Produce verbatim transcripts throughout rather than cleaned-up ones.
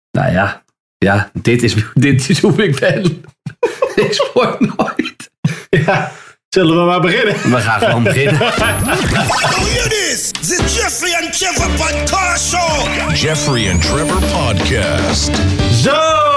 Nou ja, ja dit, is, dit is hoe ik ben. Ik sport nooit. Ja, zullen we maar beginnen? We gaan gewoon beginnen. This is the Jeffrey and Trevor Podcast Show. Jeffrey and Trevor Podcast. Zo,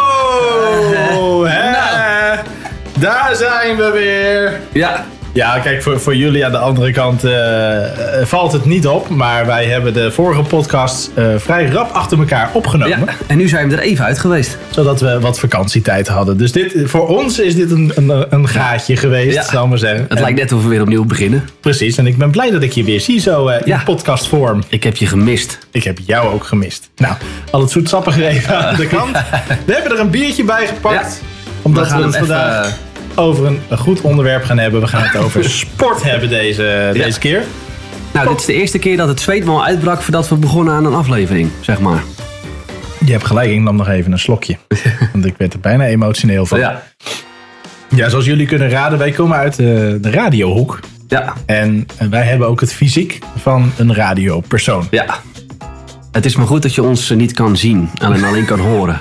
hè? Nou. Daar zijn we weer. Ja. Ja, kijk, voor, voor jullie aan de andere kant uh, valt het niet op. Maar wij hebben de vorige podcast uh, vrij rap achter elkaar opgenomen. Ja, en nu zijn we er even uit geweest. Zodat we wat vakantietijd hadden. Dus dit, voor ons is dit een, een, een gaatje geweest, ja. zal ik maar zeggen. Het en, lijkt net of we weer opnieuw beginnen. Precies, en ik ben blij dat ik je weer zie zo uh, in ja. podcastvorm. Ik heb je gemist. Ik heb jou ook gemist. Nou, al het zoetsappige even aan de kant. We hebben er een biertje bij gepakt. Ja. Omdat we, we, we het vandaag... even, uh... over een, een goed onderwerp gaan hebben. We gaan het over sport hebben deze, ja. deze keer. Nou, dit is de eerste keer dat het zweet me al uitbrak voordat we begonnen aan een aflevering, zeg maar. Je hebt gelijk, ik nam nog even een slokje. Want ik werd er bijna emotioneel van. Ja, ja zoals jullie kunnen raden, wij komen uit de, de radiohoek. ja. En wij hebben ook het fysiek van een radiopersoon. Ja. Het is maar goed dat je ons niet kan zien en alleen kan horen.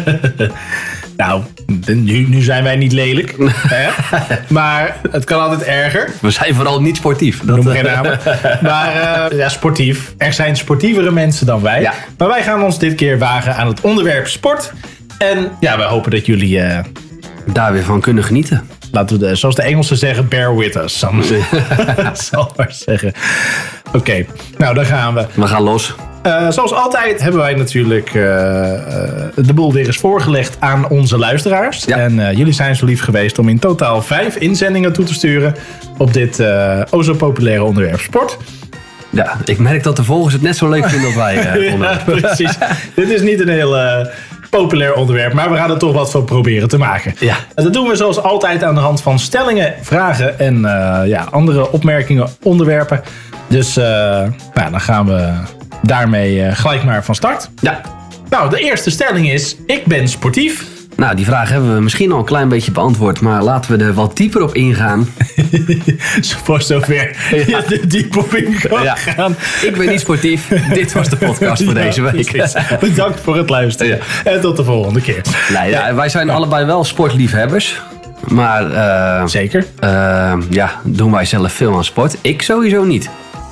Nou, nu, nu zijn wij niet lelijk. Hè? Maar het kan altijd erger. We zijn vooral niet sportief. Dat, Noem geen namen. Maar uh, ja, sportief. Er zijn sportievere mensen dan wij. Ja. Maar wij gaan ons dit keer wagen aan het onderwerp sport. En ja, wij hopen dat jullie... Uh, daar weer van kunnen genieten. Laten we, de, zoals de Engelsen zeggen, bear with us. Zal ik maar zeggen. Oké, okay, nou daar gaan we. We gaan los. Uh, zoals altijd hebben wij natuurlijk uh, uh, de boel weer eens voorgelegd aan onze luisteraars. Ja. En uh, jullie zijn zo lief geweest om in totaal vijf inzendingen toe te sturen op dit uh, o zo populaire onderwerp sport. Ja, ik merk dat de volgers het net zo leuk vinden als wij. Uh, ja, precies. Dit is niet een heel uh, populair onderwerp, maar we gaan er toch wat van proberen te maken. Ja. En dat doen we zoals altijd aan de hand van stellingen, vragen en uh, ja, andere opmerkingen, onderwerpen. Dus uh, nou, dan gaan we daarmee uh, gelijk maar van start. Ja. Nou, de eerste stelling is, ik ben sportief. Nou, die vraag hebben we misschien al een klein beetje beantwoord, maar laten we er wat dieper op ingaan. Voor zover je ja. er diep op in kan ja. gaan. Ik ben niet sportief. Dit was de podcast voor ja, deze week. Precies. Bedankt voor het luisteren. Ja. En tot de volgende keer. Nee, ja, wij zijn ja. allebei wel sportliefhebbers. Maar uh, zeker. Uh, ja, doen wij zelf veel aan sport? Ik sowieso niet.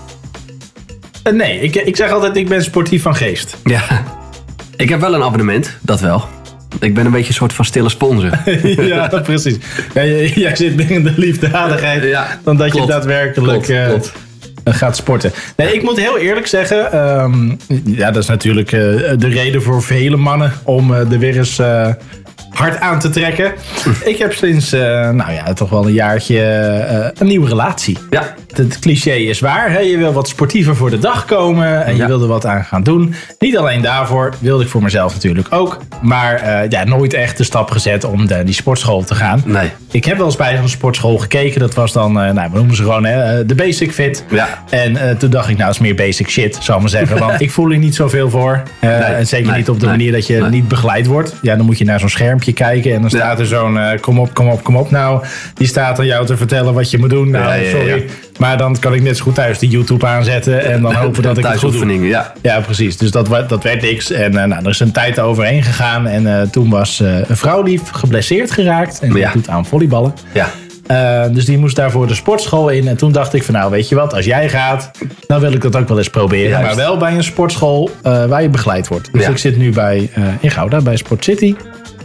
Uh, nee, ik, ik zeg altijd ik ben sportief van geest. Ja, ik heb wel een abonnement, dat wel. Ik ben een beetje een soort van stille sponsor. Ja, precies. Ja, jij zit meer in de liefdadigheid ja, dan dat klopt. je daadwerkelijk klopt, klopt. Uh, gaat sporten. Nee, ik moet heel eerlijk zeggen, um, ja, dat is natuurlijk uh, de reden voor vele mannen om uh, er weer eens uh, hard aan te trekken. Ik heb sinds, uh, nou ja, toch wel een jaartje uh, een nieuwe relatie. Ja. Het cliché is waar. Hè? Je wil wat sportiever voor de dag komen. En je ja. wil er wat aan gaan doen. Niet alleen daarvoor. Wilde ik voor mezelf natuurlijk ook. Maar uh, ja, nooit echt de stap gezet om de, die sportschool te gaan. Nee. Ik heb wel eens bij zo'n sportschool gekeken. Dat was dan, uh, nou, we noemen ze gewoon hè, de Basic Fit. Ja. En uh, toen dacht ik, nou, het is meer basic shit, zou ik maar zeggen. Want ik voel er niet zoveel voor. Uh, nee. En zeker nee. niet op de nee. manier dat je nee. niet begeleid wordt. Ja, dan moet je naar zo'n schermpje kijken. En dan staat ja. er zo'n, uh, kom op, kom op, kom op. Nou, die staat aan jou te vertellen wat je moet doen. Nou, ja, ja, sorry. Ja. Maar dan kan ik net zo goed thuis de YouTube aanzetten en dan hopen dat ik het goed doe. Ja. ja, precies. Dus dat, dat werd niks. En uh, nou, er is een tijd overheen gegaan. En uh, toen was uh, een vrouw die geblesseerd geraakt. En die ja. doet aan volleyballen. Ja. Uh, dus die moest daarvoor de sportschool in. En toen dacht ik van nou, weet je wat, als jij gaat, dan wil ik dat ook wel eens proberen. Juist. Maar wel bij een sportschool uh, waar je begeleid wordt. Dus ja. ik zit nu bij, uh, in Gouda, bij Sport City.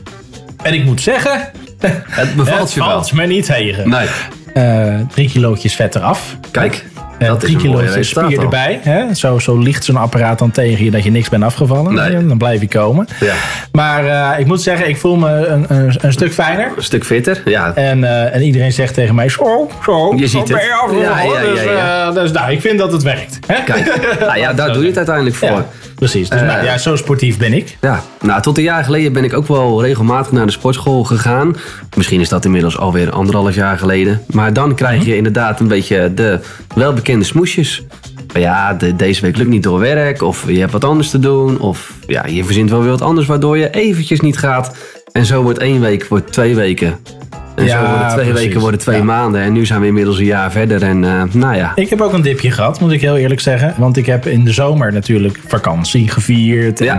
En ik moet zeggen, het bevalt het je wel. valt me niet tegen. Nee. Uh, drie kilootjes vet eraf. Kijk, uh, dat drie kilootjes spier erbij. Hè? Zo, zo ligt zo'n apparaat dan tegen je dat je niks bent afgevallen. Nee. Dan blijf je komen. Ja. Maar uh, ik moet zeggen, ik voel me een, een, een stuk fijner. Een stuk fitter, ja. En, uh, en iedereen zegt tegen mij, zo, zo. Je ziet zo het. Je ja, ja, dus, ja, ja. Uh, dus nou, ik vind dat het werkt. Hè? Kijk, nou ja, daar doe je het uiteindelijk voor. Ja, precies, dus uh, nou, ja, zo sportief ben ik. Ja, nou, tot een jaar geleden ben ik ook wel regelmatig naar de sportschool gegaan. Misschien is dat inmiddels alweer anderhalf jaar geleden. Maar dan krijg je inderdaad een beetje de welbekende smoesjes. Ja, de, deze week lukt niet door werk. Of je hebt wat anders te doen. Of ja, je verzint wel weer wat anders waardoor je eventjes niet gaat. En zo wordt één week, wordt twee weken. En ja, zo worden twee precies. weken, worden twee ja. maanden. En nu zijn we inmiddels een jaar verder. En uh, nou ja. Ik heb ook een dipje gehad, moet ik heel eerlijk zeggen. Want ik heb in de zomer natuurlijk vakantie gevierd. En, ja.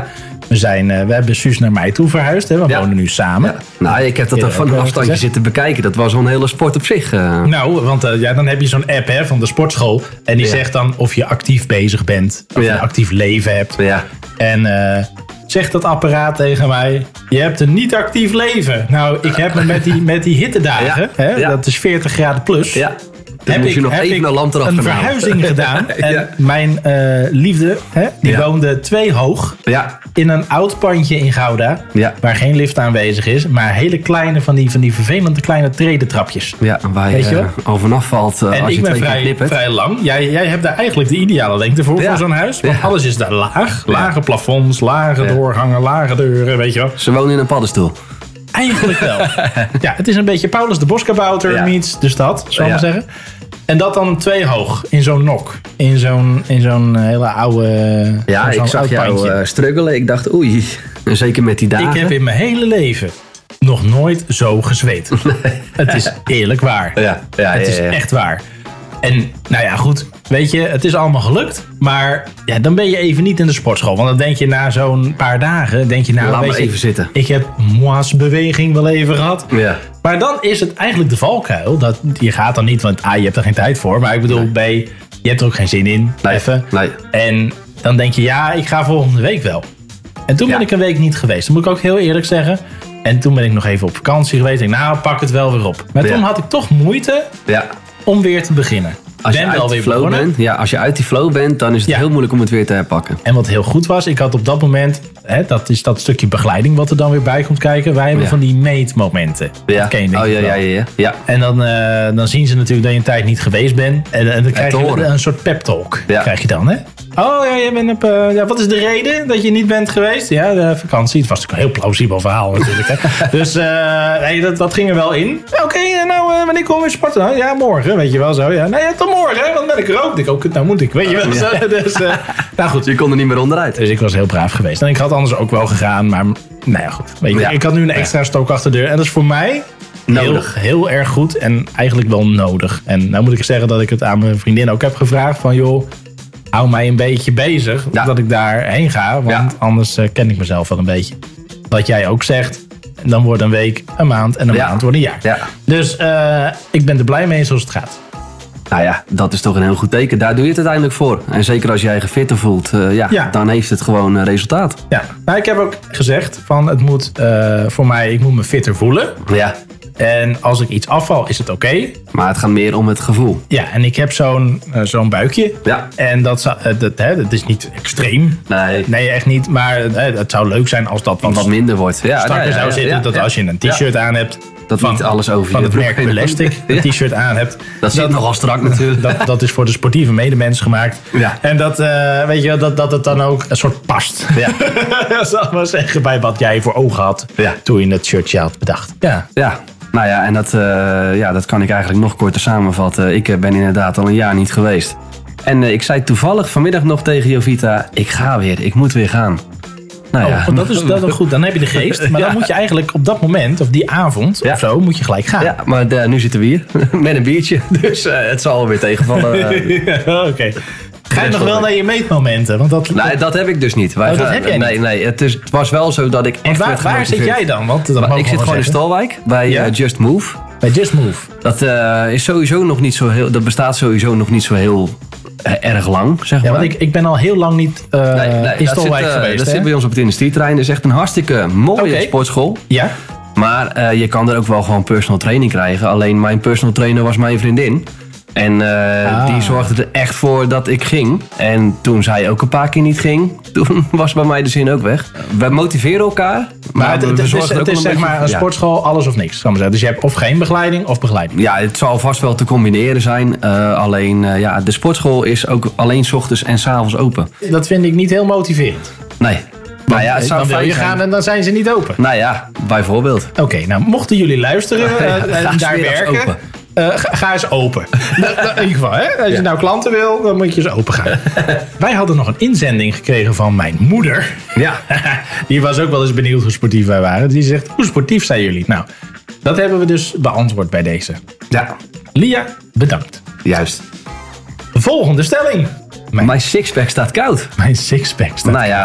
We, zijn, uh, we hebben Suus naar mij toe verhuisd. Hè? We ja. wonen nu samen. Ja. Nou, ik heb dat er van een afstandje zitten bekijken. Dat was wel een hele sport op zich. Uh. Nou, want uh, ja, dan heb je zo'n app hè, van de sportschool. En die ja. zegt dan of je actief bezig bent. Of ja. je een actief leven hebt. Ja. En uh, zegt dat apparaat tegen mij... Je hebt een niet actief leven. Nou, ik heb me met die, met die hittedagen... Ja. Hè, ja. dat is veertig graden plus... Ja. Dan heb ik, nog heb even ik een, een verhuizing gedaan. En ja. mijn uh, liefde, hè, die ja. woonde twee hoog. Ja. In een oud pandje in Gouda. Ja. Waar geen lift aanwezig is. Maar hele kleine, van die, van die vervelende kleine tredentrapjes. Ja, waar je uh, al vanaf valt uh, en als je ik ben twee vrij, keer knippert. vrij lang. Jij, jij hebt daar eigenlijk de ideale lengte voor, ja. voor zo'n huis. Want ja. alles is daar laag. Lage ja. plafonds, lage ja. doorgangen, lage deuren, weet je wel. Ze wonen in een paddenstoel. Eigenlijk wel. Ja, het is een beetje Paulus de Boskabouter ja. meets de stad, zal ik ja. maar zeggen. En dat dan twee hoog, in zo'n nok. In zo'n, in zo'n hele oude... Ja, zo'n ik zag jou uh, struggelen. Ik dacht, oei, en zeker met die dagen. Ik heb in mijn hele leven nog nooit zo gezweet. Nee. Het is eerlijk waar. Ja, ja, het is ja, ja. echt waar. En nou ja, goed, weet je, het is allemaal gelukt. Maar ja, dan ben je even niet in de sportschool. Want dan denk je na zo'n paar dagen, denk je nou, laat weet maar je, even zitten. Ik heb moise-beweging wel even gehad. Ja. Maar dan is het eigenlijk de valkuil. Dat, je gaat dan niet, want A, je hebt er geen tijd voor. Maar ik bedoel, nee. B, je hebt er ook geen zin in. Nee. Even. Nee. En dan denk je, ja, ik ga volgende week wel. En toen ja. ben ik een week niet geweest. Dat moet ik ook heel eerlijk zeggen. En toen ben ik nog even op vakantie geweest. Ik denk, nou, pak het wel weer op. Maar ja. toen had ik toch moeite ja. om weer te beginnen. Als je, uit die flow bent, ja, als je uit die flow bent, dan is het ja. heel moeilijk om het weer te herpakken. En wat heel goed was, ik had op dat moment, hè, dat is dat stukje begeleiding wat er dan weer bij komt kijken. Wij hebben ja. van die meetmomenten. Ja. Dat ken je denk oh, ja, ja, ja, ja, ja. En dan, uh, dan zien ze natuurlijk dat je een tijd niet geweest bent. En, en dan krijg je een, een soort pep talk. Ja. Krijg je dan, hè? Oh ja, je bent op, uh, ja, wat is de reden dat je niet bent geweest? Ja, de vakantie. Het was natuurlijk een heel plausibel verhaal natuurlijk. Hè? Dus uh, nee, dat, dat ging er wel in. Oké, okay, nou, uh, wanneer kom je sporten? Nou, ja, morgen, weet je wel zo. Ja. Nee, tot morgen, hè, want dan ben ik er ook. Ik ook, nou moet ik, weet je wel. Ja. Dus, uh, nou goed. Je kon er niet meer onderuit. Dus ik was heel braaf geweest. En ik had anders ook wel gegaan, maar nou ja, goed. Weet je, ja. Ik had nu een extra stok achter de deur. En dat is voor mij nodig. Heel, heel erg goed en eigenlijk wel nodig. En nou moet ik zeggen dat ik het aan mijn vriendin ook heb gevraagd van joh, hou mij een beetje bezig, ja. dat ik daarheen ga. Want ja. anders uh, ken ik mezelf wel een beetje. Wat jij ook zegt, dan wordt een week een maand en een ja. maand wordt een jaar. Ja. Dus uh, ik ben er blij mee zoals het gaat. Nou ja, dat is toch een heel goed teken. Daar doe je het uiteindelijk voor. En zeker als jij je fitter voelt, uh, ja, ja. dan heeft het gewoon uh, resultaat. Ja, nou, ik heb ook gezegd van het moet uh, voor mij, ik moet me fitter voelen. Ja. En als ik iets afval, is het oké. Okay. Maar het gaat meer om het gevoel. Ja, en ik heb zo'n uh, zo'n buikje. Ja. En dat, uh, dat, hè, dat is niet extreem. Nee. Nee, echt niet. Maar uh, het zou leuk zijn als dat wat, wat minder wordt. Ja, strakker ja, ja, ja, zou zitten. Ja, dat ja. als je een t-shirt ja. aan hebt. Dat van, niet alles over van je het merk Elastic een ja. t-shirt aan hebt. Dat, dat zit nogal strak natuurlijk. Dat, dat is voor de sportieve medemens gemaakt. Ja. En dat, uh, weet je, dat, dat het dan ook een soort past. Ja. Zal ik maar zeggen, bij wat jij voor ogen had ja. toen je het shirtje had bedacht. Ja. Ja. Nou ja, en dat, uh, ja, dat kan ik eigenlijk nog korter samenvatten. Ik uh, ben inderdaad al een jaar niet geweest. En uh, ik zei toevallig vanmiddag nog tegen Jovita, ik ga weer, ik moet weer gaan. Nou oh, ja. dat is dat is goed. Dan heb je de geest. Maar ja. dan moet je eigenlijk op dat moment, of die avond ja. of zo, moet je gelijk gaan. Ja, maar de, nu zitten we hier met een biertje. Dus uh, het zal weer tegenvallen. Uh. ja, Oké. Okay. Ga je nog wel naar je meetmomenten? Want dat, nee, dat heb ik dus niet. Wij oh, dat gaan, heb jij nee, niet? Nee, het, is, het was wel zo dat ik echt waar, werd waar zit jij dan? Want dat ik zit gewoon zeggen. in Stolwijk bij ja? uh, Just Move. Bij Just Move. Dat uh, is sowieso nog niet zo heel. Dat bestaat sowieso nog niet zo heel uh, erg lang, zeg ja, maar. Want ik, ik ben al heel lang niet uh, nee, nee, in Stolwijk uh, geweest. Dat hè? zit bij ons op het industrieterrein. Dat is echt een hartstikke mooie okay. sportschool. Ja. Maar uh, je kan er ook wel gewoon personal training krijgen. Alleen mijn personal trainer was mijn vriendin. En uh, ah. die zorgde er echt voor dat ik ging. En toen zij ook een paar keer niet ging, toen was bij mij de zin ook weg. We motiveren elkaar. Maar, maar het, we het is, het is zeg maar een ja. sportschool, alles of niks. Kan maar zeggen. Dus je hebt of geen begeleiding of begeleiding. Ja, het zal vast wel te combineren zijn. Uh, alleen, uh, ja, de sportschool is ook alleen 's ochtends en 's avonds open. Dat vind ik niet heel motiverend. Nee. Nou ja, het zou dan wil je gaan en dan zijn ze niet open. Nou ja, bijvoorbeeld. Oké, okay, nou mochten jullie luisteren uh, en daar werken... Open. Uh, ga, ga eens open. In ieder geval, hè? Als je ja. nou klanten wil, dan moet je eens open gaan. Wij hadden nog een inzending gekregen van mijn moeder. Ja. Die was ook wel eens benieuwd hoe sportief wij waren. Die zegt, hoe sportief zijn jullie? Nou, dat hebben we dus beantwoord bij deze. Ja. Lia, bedankt. Juist. Volgende stelling. Mijn, mijn sixpack staat koud. Mijn sixpack staat Nou ja,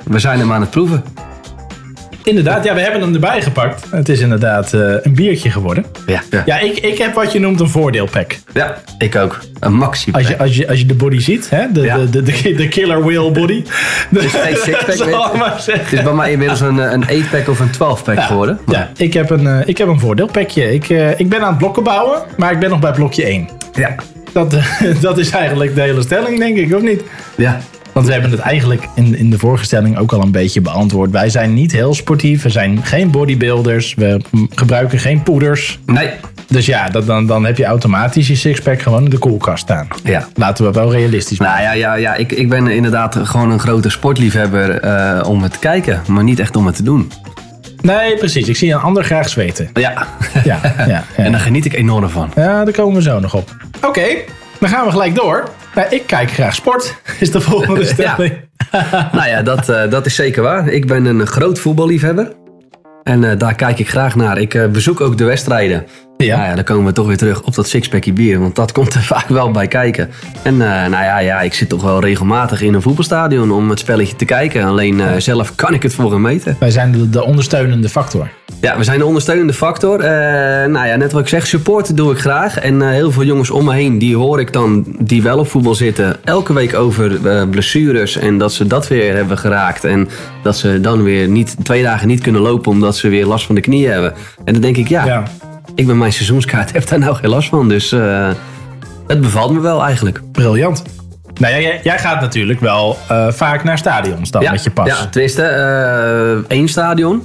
we zijn hem aan het proeven. Inderdaad, ja, we hebben hem erbij gepakt. Het is inderdaad uh, een biertje geworden. Ja, ja. ja ik, ik heb wat je noemt een voordeelpack. Ja, ik ook. Een maxi-pack. Als je, als, je, als je de body ziet, hè? De, ja. de, de, de, de killer whale body. Het is geen six-pack. Het is bij mij inmiddels een, een eight-pack of een twelve-pack ja, geworden. Maar... Ja, ik heb een, uh, ik heb een voordeelpackje. Ik, uh, ik ben aan het blokken bouwen, maar ik ben nog bij blokje één. Ja. Dat, uh, dat is eigenlijk de hele stelling, denk ik, of niet? Ja. Want we hebben het eigenlijk in, in de vorige stelling ook al een beetje beantwoord. Wij zijn niet heel sportief. We zijn geen bodybuilders. We gebruiken geen poeders. Nee. Dus ja, dat, dan, dan heb je automatisch je sixpack gewoon in de koelkast staan. Ja. Laten we wel realistisch maken. Nou ja, ja, ja ik, ik ben inderdaad gewoon een grote sportliefhebber uh, om het te kijken. Maar niet echt om het te doen. Nee, precies. Ik zie een ander graag zweten. Ja. Ja, ja, ja. En daar geniet ik enorm van. Ja, daar komen we zo nog op. Oké, okay, dan gaan we gelijk door. Nou, ik kijk graag sport, is de volgende stelling. Ja. Nou ja, dat, uh, dat is zeker waar. Ik ben een groot voetballiefhebber. En uh, daar kijk ik graag naar. Ik uh, bezoek ook de wedstrijden. Ja. Nou ja, dan komen we toch weer terug op dat sixpackje bier. Want dat komt er vaak wel bij kijken. En uh, nou ja, ja, ik zit toch wel regelmatig in een voetbalstadion om het spelletje te kijken. Alleen uh, zelf kan ik het voor een meter. Wij zijn de, de ondersteunende factor. Ja, we zijn de ondersteunende factor. Uh, nou ja, net wat ik zeg, supporten doe ik graag. En uh, heel veel jongens om me heen, die hoor ik dan, die wel op voetbal zitten, elke week over uh, blessures. En dat ze dat weer hebben geraakt. En dat ze dan weer niet, twee dagen niet kunnen lopen omdat ze weer last van de knieën hebben. En dan denk ik, ja... ja. Ik ben mijn seizoenskaart, heb daar nou geen last van. Dus uh, het bevalt me wel eigenlijk. Briljant. Nou ja, jij, jij gaat natuurlijk wel uh, vaak naar stadions dan ja, met je pas. Ja, tenminste uh, één stadion.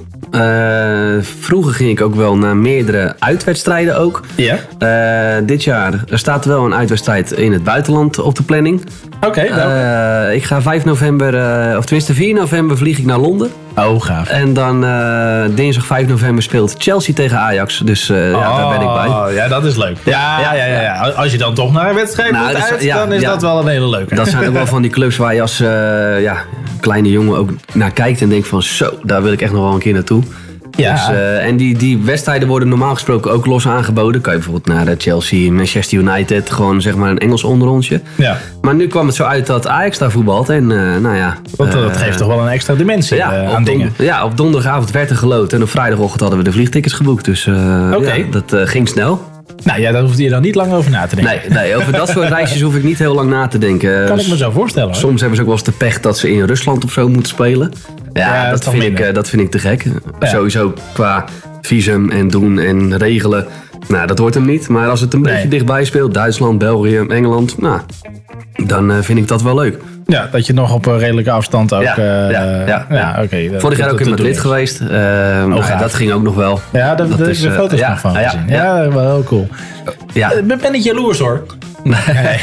Uh, vroeger ging ik ook wel naar meerdere uitwedstrijden ook. Ja. Uh, dit jaar er staat wel een uitwedstrijd in het buitenland op de planning. Oké. Okay, uh, ik ga vijf november, uh, of tenminste vier november vlieg ik naar Londen. Oh, gaaf. En dan uh, dinsdag vijf november speelt Chelsea tegen Ajax. Dus uh, oh, ja, daar ben ik bij. Ja, dat is leuk. Ja, ja, ja, ja, ja. Als je dan toch naar een wedstrijd nou, moet uit, ja, dan is ja, dat wel een hele leuke. Dat zijn ook wel van die clubs waar je als uh, ja, kleine jongen ook naar kijkt en denkt van zo, daar wil ik echt nog wel een keer naartoe. Ja. Dus, uh, en die, die wedstrijden worden normaal gesproken ook los aangeboden. Kan je bijvoorbeeld naar Chelsea, Manchester United, gewoon zeg maar een Engels onderrondje. Ja. Maar nu kwam het zo uit dat Ajax daar voetbalt. En uh, nou ja. Dat, uh, dat geeft toch wel een extra dimensie ja, uh, aan don- dingen. Ja, op donderdagavond werd er geloot. En op vrijdagochtend hadden we de vliegtickets geboekt. Dus uh, okay. ja, dat uh, ging snel. Nou ja, daar hoefde je dan niet lang over na te denken. Nee, nee, over dat soort reisjes hoef ik niet heel lang na te denken. Kan ik me zo voorstellen. Hoor. Soms hebben ze ook wel eens de pech dat ze in Rusland of zo moeten spelen. Ja, ja dat, dat, vind ik, dat vind ik te gek. Ja. Sowieso qua visum en doen en regelen. Nou, dat hoort hem niet. Maar als het een nee. beetje dichtbij speelt, Duitsland, België, Engeland, nou, dan uh, vind ik dat wel leuk. Ja, dat je nog op een redelijke afstand ook... Ja, uh, ja, ja, ja. ja oké. Okay, vorig jaar ook in Madrid geweest. Uh, oh, nou, dat ging ook nog wel. Ja, daar heb ik de foto's uh, nog van ja, gezien. Ja, ja. ja, wel heel cool. Ja. Ik ben niet jaloers hoor. Nee.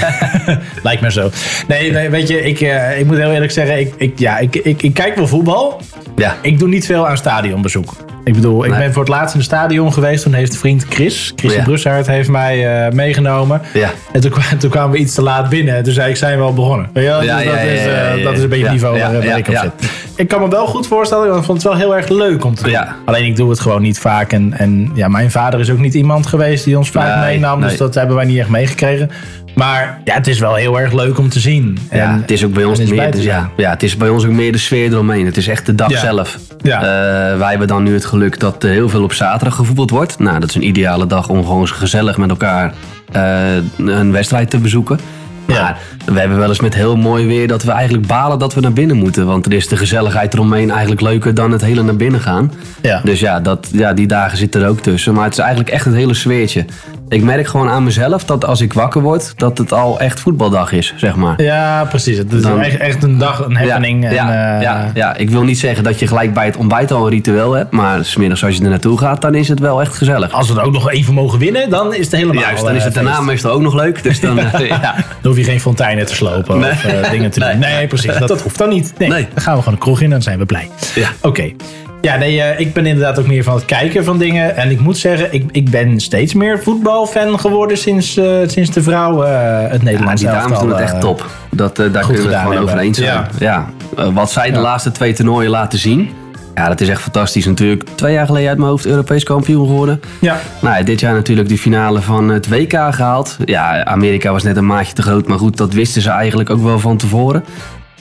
Lijkt me zo. Nee, nee weet je, ik, uh, ik moet heel eerlijk zeggen, ik, ik, ja, ik, ik, ik kijk wel voetbal. Ja. Ik doe niet veel aan stadionbezoek. Ik bedoel, ik nee. ben voor het laatst in het stadion geweest. Toen heeft vriend Chris, Chris ja. Brussaert, heeft mij uh, meegenomen. Ja. En toen, toen kwamen we iets te laat binnen. En toen zei ik, zijn we al begonnen. Ja, ja, dus ja, dat, ja, is, uh, ja, ja, dat is een beetje het ja, niveau ja, waar, ja, waar ik op ja. zit. Ik kan me wel goed voorstellen, want ik vond het wel heel erg leuk om te doen. Ja. Alleen ik doe het gewoon niet vaak. En, en ja, mijn vader is ook niet iemand geweest die ons vaak nee, meenam. Nee. Dus dat hebben wij niet echt meegekregen. Maar ja, het is wel heel erg leuk om te zien. En, ja, het is ook bij ons meer. Dus ja, ja, het is bij ons ook meer de sfeer eromheen. Het is echt de dag ja. zelf. Ja. Uh, wij hebben dan nu het geluk dat er heel veel op zaterdag gevoetbald wordt. Nou, dat is een ideale dag om gewoon gezellig met elkaar uh, een wedstrijd te bezoeken. Ja. Maar we hebben wel eens met heel mooi weer dat we eigenlijk balen dat we naar binnen moeten. Want er is de gezelligheid eromheen eigenlijk leuker dan het hele naar binnen gaan. Ja. Dus ja, dat, ja, die dagen zitten er ook tussen. Maar het is eigenlijk echt het hele sfeertje. Ik merk gewoon aan mezelf dat als ik wakker word, dat het al echt voetbaldag is, zeg maar. Ja, precies. Het is dan, echt, echt een dag, een happening. Ja, en, ja, uh... ja, ja, ik wil niet zeggen dat je gelijk bij het ontbijt al een ritueel hebt. Maar 's middags als je er naartoe gaat, dan is het wel echt gezellig. Als we dan ook nog even mogen winnen, dan is het helemaal Juist, dan is het daarna meestal ook nog leuk. Dus dan, uh, ja. dan hoef je geen fonteinen te slopen nee. of uh, dingen te doen. Nee, nee precies. Dat, dat hoeft dan niet. Nee, nee. Dan gaan we gewoon de kroeg in en dan zijn we blij. Ja. Oké. Okay. Ja, nee, uh, ik ben inderdaad ook meer van het kijken van dingen. En ik moet zeggen, ik, ik ben steeds meer voetbalfan geworden sinds, uh, sinds de vrouw uh, het Nederlands ja, die dames doen het echt top. Dat, uh, daar kunnen we het gewoon over eens zijn. Ja. Ja. Uh, wat zij de ja. laatste twee toernooien laten zien. Ja, dat is echt fantastisch. Natuurlijk twee jaar geleden uit mijn hoofd Europees kampioen geworden. Ja. Nou, dit jaar natuurlijk de finale van het W K gehaald. Ja, Amerika was net een maatje te groot. Maar goed, dat wisten ze eigenlijk ook wel van tevoren.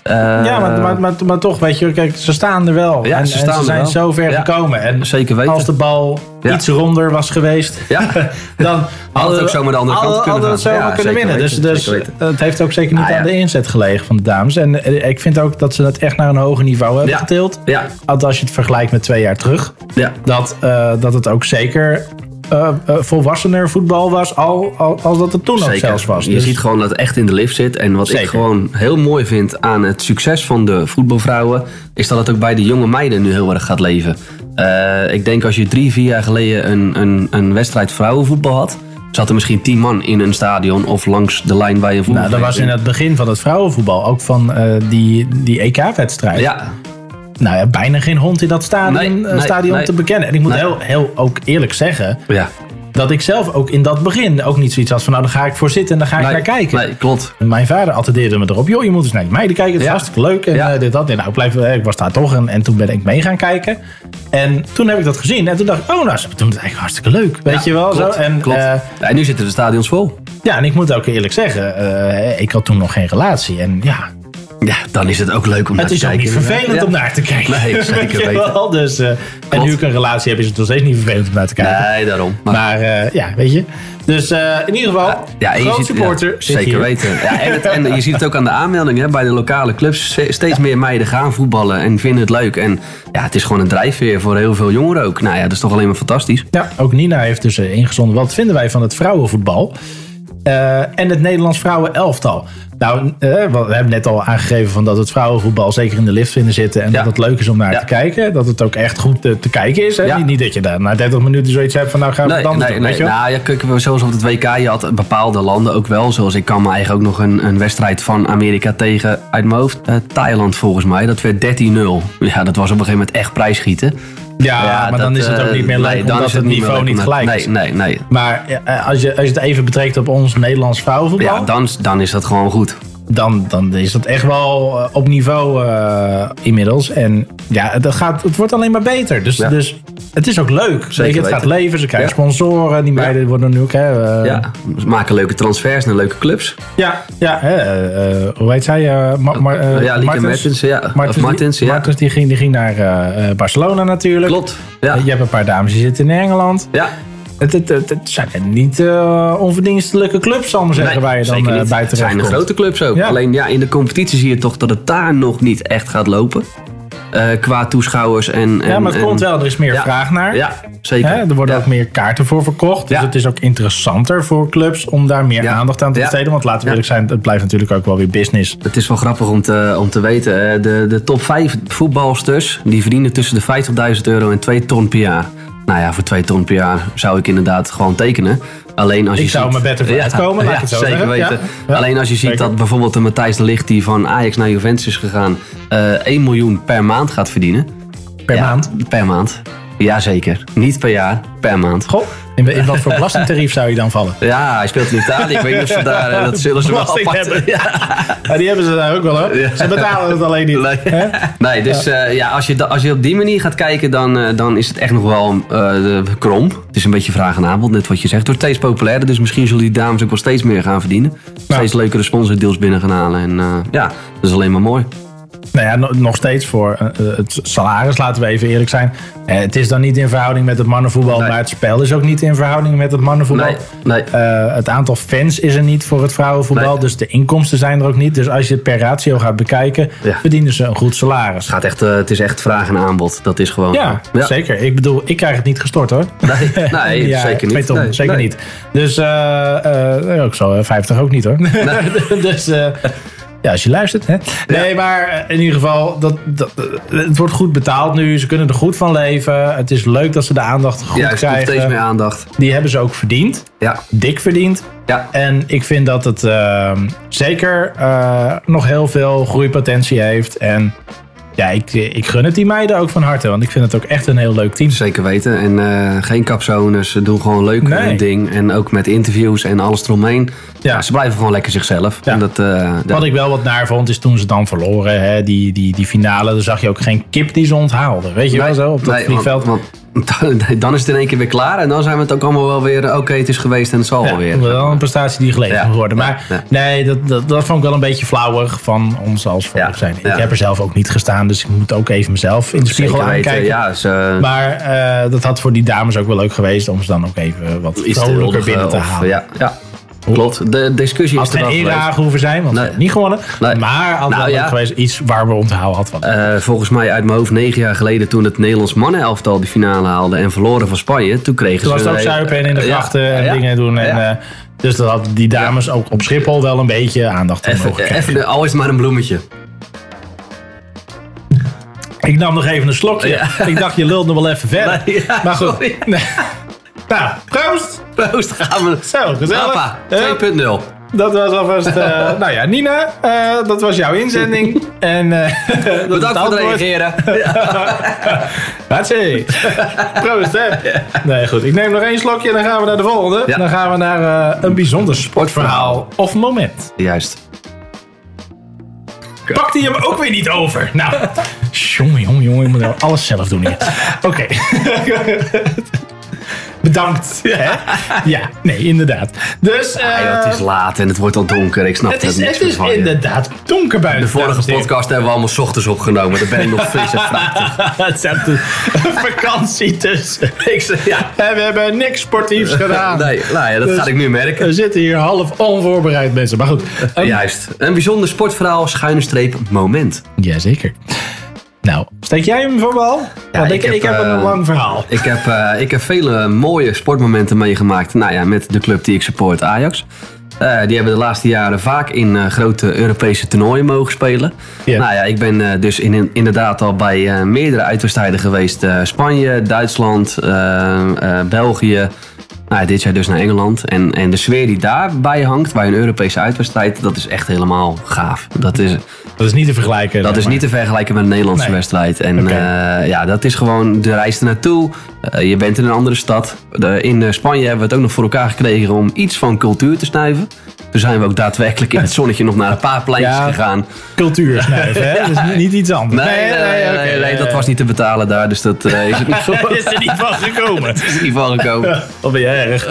Uh, ja, maar, maar, maar, maar toch, weet je, kijk, ze staan er wel. Ja, en, ze, staan en ze er zijn wel. zo ver ja, gekomen. En zeker weten. Als de bal ja. iets ronder was geweest, ja. dan had het ook zomaar de andere kant hadden, kunnen hadden gaan. het zomaar Ja, kunnen winnen. weten, Dus, dus het heeft ook zeker niet ah, ja. aan de inzet gelegen van de dames. En uh, ik vind ook dat ze het echt naar een hoger niveau hebben ja. getild. Ja. Als je het vergelijkt met twee jaar terug. Ja. Dat, uh, dat het ook zeker... Uh, uh, volwassener voetbal was al, al als dat het toen Zeker. ook zelfs was. Je dus. ziet gewoon dat het echt in de lift zit. En wat Zeker. ik gewoon heel mooi vind aan het succes van de voetbalvrouwen... is dat het ook bij de jonge meiden nu heel erg gaat leven. Uh, ik denk als je drie, vier jaar geleden een, een, een wedstrijd vrouwenvoetbal had... zat er misschien tien man in een stadion of langs de lijn bij een voetbal. Nou, dat was in het begin van het vrouwenvoetbal ook van uh, die, die E K-wedstrijd. Ja. Nou ja, bijna geen hond in dat stadion, nee, nee, stadion nee. te bekennen. En ik moet nee. heel, heel ook eerlijk zeggen... Ja. dat ik zelf ook in dat begin ook niet zoiets had van... nou, dan ga ik voor zitten en dan ga ik nee, naar kijken. Nee, klopt. En mijn vader attendeerde me erop. Joh, je moet eens naar die meiden kijken. Het is ja. hartstikke leuk. En ja. uh, dit, dat. En nou, ik, blijf, ik was daar toch. En, en toen ben ik mee gaan kijken. En toen heb ik dat gezien. En toen dacht ik, oh, nou, ze doen het eigenlijk hartstikke leuk. Weet ja, je wel? Klopt, zo. En, klopt. Uh, ja, en nu zitten de stadions vol. Ja, en ik moet ook eerlijk zeggen... Uh, ik had toen nog geen relatie. En ja... Ja, dan is het ook leuk om naar te kijken. Het is ook niet vervelend ja. om naar te kijken. Nee, zeker weten. Dus, uh, en nu ik een relatie heb, is het nog steeds niet vervelend om naar te kijken. Nee, daarom. Maar, maar uh, ja, weet je. Dus uh, in ieder geval, ja, ja, groot ziet, supporter. Ja, zeker hier. weten. Ja, en, het, en je ziet het ook aan de aanmelding hè, bij de lokale clubs. Steeds ja. meer meiden gaan voetballen en vinden het leuk. En ja, het is gewoon een drijfveer voor heel veel jongeren ook. Nou ja, dat is toch alleen maar fantastisch. Ja, ook Nina heeft dus uh, ingezonden. Wat vinden wij van het vrouwenvoetbal? Uh, en het Nederlands vrouwenelftal. Nou, uh, we hebben net al aangegeven van dat het vrouwenvoetbal zeker in de lift vinden zitten. En ja. dat het leuk is om naar ja. te kijken. Dat het ook echt goed te, te kijken is. Hè? Ja. Niet, niet dat je daar na dertig minuten zoiets hebt van nou gaan we nee, het anders nee, doen. Nee, weet je nou, ja, kijk, zoals op het W K, je had bepaalde landen ook wel. Zoals ik kan me eigenlijk ook nog een, een wedstrijd van Amerika tegen, uit mijn hoofd, uh, Thailand volgens mij. Dat werd dertien nul. Ja, dat was op een gegeven moment echt prijsschieten. Ja, ja, maar dat, dan is het ook niet meer leuk, nee, omdat het, het niveau niet gelijk is. Nee, nee, nee. Maar als je, als je het even betrekt op ons Nederlands vrouwenvoetbal... Ja, dan, dan is dat gewoon goed. Dan, dan is dat echt wel uh, op niveau uh, inmiddels. En ja, dat gaat, het wordt alleen maar beter. Dus, ja. dus het is ook leuk. Weet je, het gaat leven, ze krijgen ja. sponsoren. Die meiden ja. worden nu ook... Hè, uh, ja, ze maken leuke transfers naar leuke clubs. Ja, ja hè, uh, hoe heet zij? Uh, Ma- Ma- uh, ja, Lieke Martens. Ja. Martens, Martens, die, ja. Martens die ging, die ging naar uh, Barcelona natuurlijk. Klopt, ja. Uh, je hebt een paar dames die zitten in Engeland. Ja. Het, het, het, het zijn niet uh, onverdienstelijke clubs, zal ik maar zeggen, nee, waar je dan uh, bij terecht Het zijn komt. de grote clubs ook. Ja. Alleen ja, in de competitie zie je toch dat het daar nog niet echt gaat lopen. Uh, qua toeschouwers en... en ja, maar het en, komt wel. Er is meer ja, vraag naar. Ja, zeker. Hè, er worden ja. ook meer kaarten voor verkocht. Dus ja. het is ook interessanter voor clubs om daar meer ja. aandacht aan te besteden. Ja. Want laten we eerlijk zijn, het blijft natuurlijk ook wel weer business. Het is wel grappig om te, om te weten. De, de top vijf voetbalsters, die verdienen tussen de vijftigduizend euro en twee ton per jaar. Nou ja, voor twee ton per jaar zou ik inderdaad gewoon tekenen. Alleen als je ik zou ziet, me beter voor ja, uitkomen, laat ja, ik het zo zeker zeggen. weten. Ja, ja, Alleen als je ziet zeker. dat bijvoorbeeld de Matthijs de Ligt die van Ajax naar Juventus is gegaan, uh, één miljoen per maand gaat verdienen. Per ja, maand? Per maand. Jazeker. Niet per jaar, per maand. Goh, in, in wat voor belastingtarief zou je dan vallen? Ja, hij speelt in Italië. Ik weet niet of ze daar... Dat zullen ze wel apart hebben. Ja. Ja, die hebben ze daar ook wel hoor. Ja. Ze betalen het alleen niet. Nee, nee dus ja. Uh, ja, als, je, als je op die manier gaat kijken, dan, uh, dan is het echt nog wel uh, kromp. Het is een beetje vraag en aanbod, net wat je zegt. Het wordt steeds populairder, dus misschien zullen die dames ook wel steeds meer gaan verdienen. Steeds ja. leukere sponsordeals binnen gaan halen. En uh, ja, dat is alleen maar mooi. Nou ja, nog steeds voor uh, het salaris, laten we even eerlijk zijn. Uh, het is dan niet in verhouding met het mannenvoetbal, nee. maar het spel is ook niet in verhouding met het mannenvoetbal. Nee, nee. Uh, het aantal fans is er niet voor het vrouwenvoetbal, nee. dus de inkomsten zijn er ook niet. Dus als je het per ratio gaat bekijken, ja. verdienen ze een goed salaris. Het, gaat echt, uh, het is echt vraag en aanbod, dat is gewoon... Ja, ja, zeker. Ik bedoel, ik krijg het niet gestort hoor. Nee, nee ja, zeker niet. Ton, nee, zeker nee. niet. Dus uh, uh, ook zo, vijftig ook niet hoor. Nee. dus... Uh, Ja, als je luistert. Hè? Nee, ja. maar in ieder geval, dat, dat, het wordt goed betaald nu. Ze kunnen er goed van leven. Het is leuk dat ze de aandacht goed ja, krijgen. Ja, steeds meer aandacht. Die hebben ze ook verdiend. Ja. Dik verdiend. Ja. En ik vind dat het uh, zeker uh, nog heel veel groeipotentie heeft. En ja, ik, ik gun het die meiden ook van harte. Want ik vind het ook echt een heel leuk team. Zeker weten. En uh, geen kapzones. Ze doen gewoon leuk nee. hun ding. En ook met interviews en alles eromheen. Ja. Ja, ze blijven gewoon lekker zichzelf. Ja. En dat, uh, wat dat... ik wel wat naar vond is toen ze dan verloren. Hè, die, die, die finale. Dan zag je ook geen kip die ze onthaalden. Weet je nee, wel zo? Op dat nee, vliegveld. Want, want dan is het in één keer weer klaar. En dan zijn we het ook allemaal wel weer... Oké, okay, het is geweest en het zal ja, wel weer. Wel een prestatie die geleverd ja. moet worden. Maar ja. nee, dat, dat, dat vond ik wel een beetje flauwig van ons als volk ja. zijn. Ik ja. heb er zelf ook niet gestaan. Dus ik moet ook even mezelf in de spiegel Zeker aankijken. Weten, ja, ze... Maar uh, dat had voor die dames ook wel leuk geweest. Om ze dan ook even wat vrolijker binnen te halen. Ja, ja. Klopt, de discussie als is er wel geweest. Als het geen hoeven zijn, want nee. ze hebben niet gewonnen. Nee. Maar als nou, wel ja. geweest iets waar we onthouden hadden. Uh, volgens mij uit mijn hoofd negen jaar geleden toen het Nederlands mannenelftal de finale haalde en verloren van Spanje. Toen kregen toen ze... Toen was het ook zuipen en in de grachten uh, ja. en ja. dingen doen. En, ja. uh, dus dat had die dames ja. ook op Schiphol wel een beetje aandacht aan mogen krijgen. Even, al is het maar een bloemetje. Ik nam nog even een slokje. Ja. Ik dacht, je lult nog wel even verder. Nee, ja, maar goed. Nee. Nou, proost! Proost, gaan we. Zo, gezellig. Papa, twee punt nul. Dat was alvast... Uh, nou ja, Nina, uh, dat was jouw inzending. En, uh, bedankt voor het reageren. Hartstikke. Proost, hè? Nee, goed. Ik neem nog één slokje en dan gaan we naar de volgende. Ja. Dan gaan we naar uh, een bijzonder sportverhaal of moment. Juist. Pakt hij hem ook weer niet over? Nou, jongen, jongen, jongen. Ik moet nou alles zelf doen hier. Oké. Okay. Bedankt. Hè? Ja, nee, inderdaad. Dus, uh, ah, joh, het is laat en het wordt al donker. Ik snap het. Is, het het is inderdaad donker buiten. De vorige podcast hebben we allemaal 's ochtends opgenomen. Daar ben ik nog fris en fruitig. Het zat een vakantie tussen. Ik zeg, ja. En we hebben niks sportiefs gedaan. Nee, nou ja, dat dus ga ik nu merken. We zitten hier half onvoorbereid, mensen. Maar goed. Um, Juist. Een bijzonder sportverhaal, schuine streep, moment. Jazeker. Nou, steek jij hem voor wel? Ja, Want ik, ik, heb, ik heb een uh, lang verhaal. Ik heb, uh, ik heb vele mooie sportmomenten meegemaakt. Nou ja, met de club die ik support, Ajax. Uh, die hebben de laatste jaren vaak in uh, grote Europese toernooien mogen spelen. Yeah. Nou ja, ik ben uh, dus in, inderdaad al bij uh, meerdere uitwedstrijden geweest. Uh, Spanje, Duitsland, uh, uh, België. Nou, dit jaar dus naar Engeland. En, en de sfeer die daarbij hangt, bij een Europese uitwedstrijd, dat is echt helemaal gaaf. Dat is, dat is niet te vergelijken. Dat is maar. niet te vergelijken met een Nederlandse nee. wedstrijd. En okay. uh, ja, dat is gewoon de reis ernaartoe. Uh, je bent in een andere stad. De, in Spanje hebben we het ook nog voor elkaar gekregen om iets van cultuur te snuiven. Toen zijn we ook daadwerkelijk in het zonnetje nog naar een paar pleintjes ja, gegaan. Cultuur snuiven, hè? Dat is niet iets anders. Nee, nee, nee, nee, okay. nee dat was niet te betalen daar. Dus dat uh, is het niet van. is er niet van gekomen. Het is er niet van gekomen. Wat ben je erg.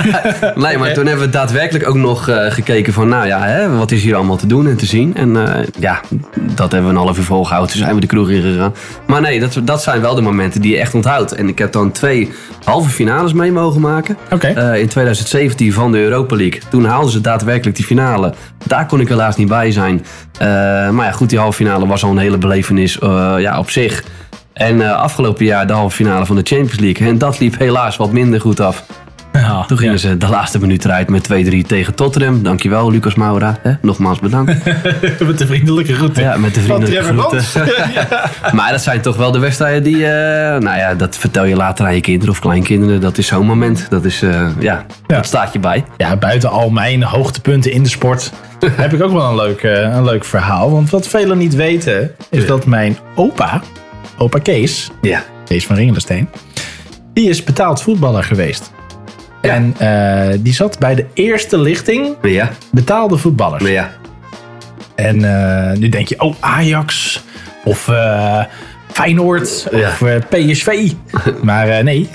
Nee, maar toen hebben we daadwerkelijk ook nog uh, gekeken van... Nou ja, hè, wat is hier allemaal te doen en te zien? En uh, ja, dat hebben we een half uur volgehouden. Toen zijn we de kroeg in gegaan. Maar nee, dat, dat zijn wel de momenten die je echt onthoudt. En ik heb dan twee halve finales mee mogen maken. Okay. Uh, in twintig zeventien van de Europa League. Toen haalden ze daadwerkelijk die finale. Daar kon ik helaas niet bij zijn. Uh, maar ja, goed, die halve finale was al een hele belevenis uh, ja, op zich. En uh, afgelopen jaar de halve finale van de Champions League. En dat liep helaas wat minder goed af. Ja, Toen gingen ja. ze de laatste minuut eruit met twee drie tegen Tottenham. Dankjewel, Lucas Moura. Hè? Nogmaals bedankt. Met de vriendelijke groeten. Ja, met de vriendelijke groeten. ja. Maar dat zijn toch wel de wedstrijden die... Uh, nou ja, dat vertel je later aan je kinderen of kleinkinderen. Dat is zo'n moment. Dat is, uh, ja, ja, dat staat je bij. Ja, buiten al mijn hoogtepunten in de sport... heb ik ook wel een leuk, uh, een leuk verhaal. Want wat velen niet weten... is ja. dat mijn opa, opa Kees... Ja. Kees van Ringelensteen... die is betaald voetballer geweest. Ja. En uh, die zat bij de eerste lichting ja. betaalde voetballers. Ja. En uh, nu denk je, oh Ajax of uh, Feyenoord ja. of uh, P S V. Maar uh, nee,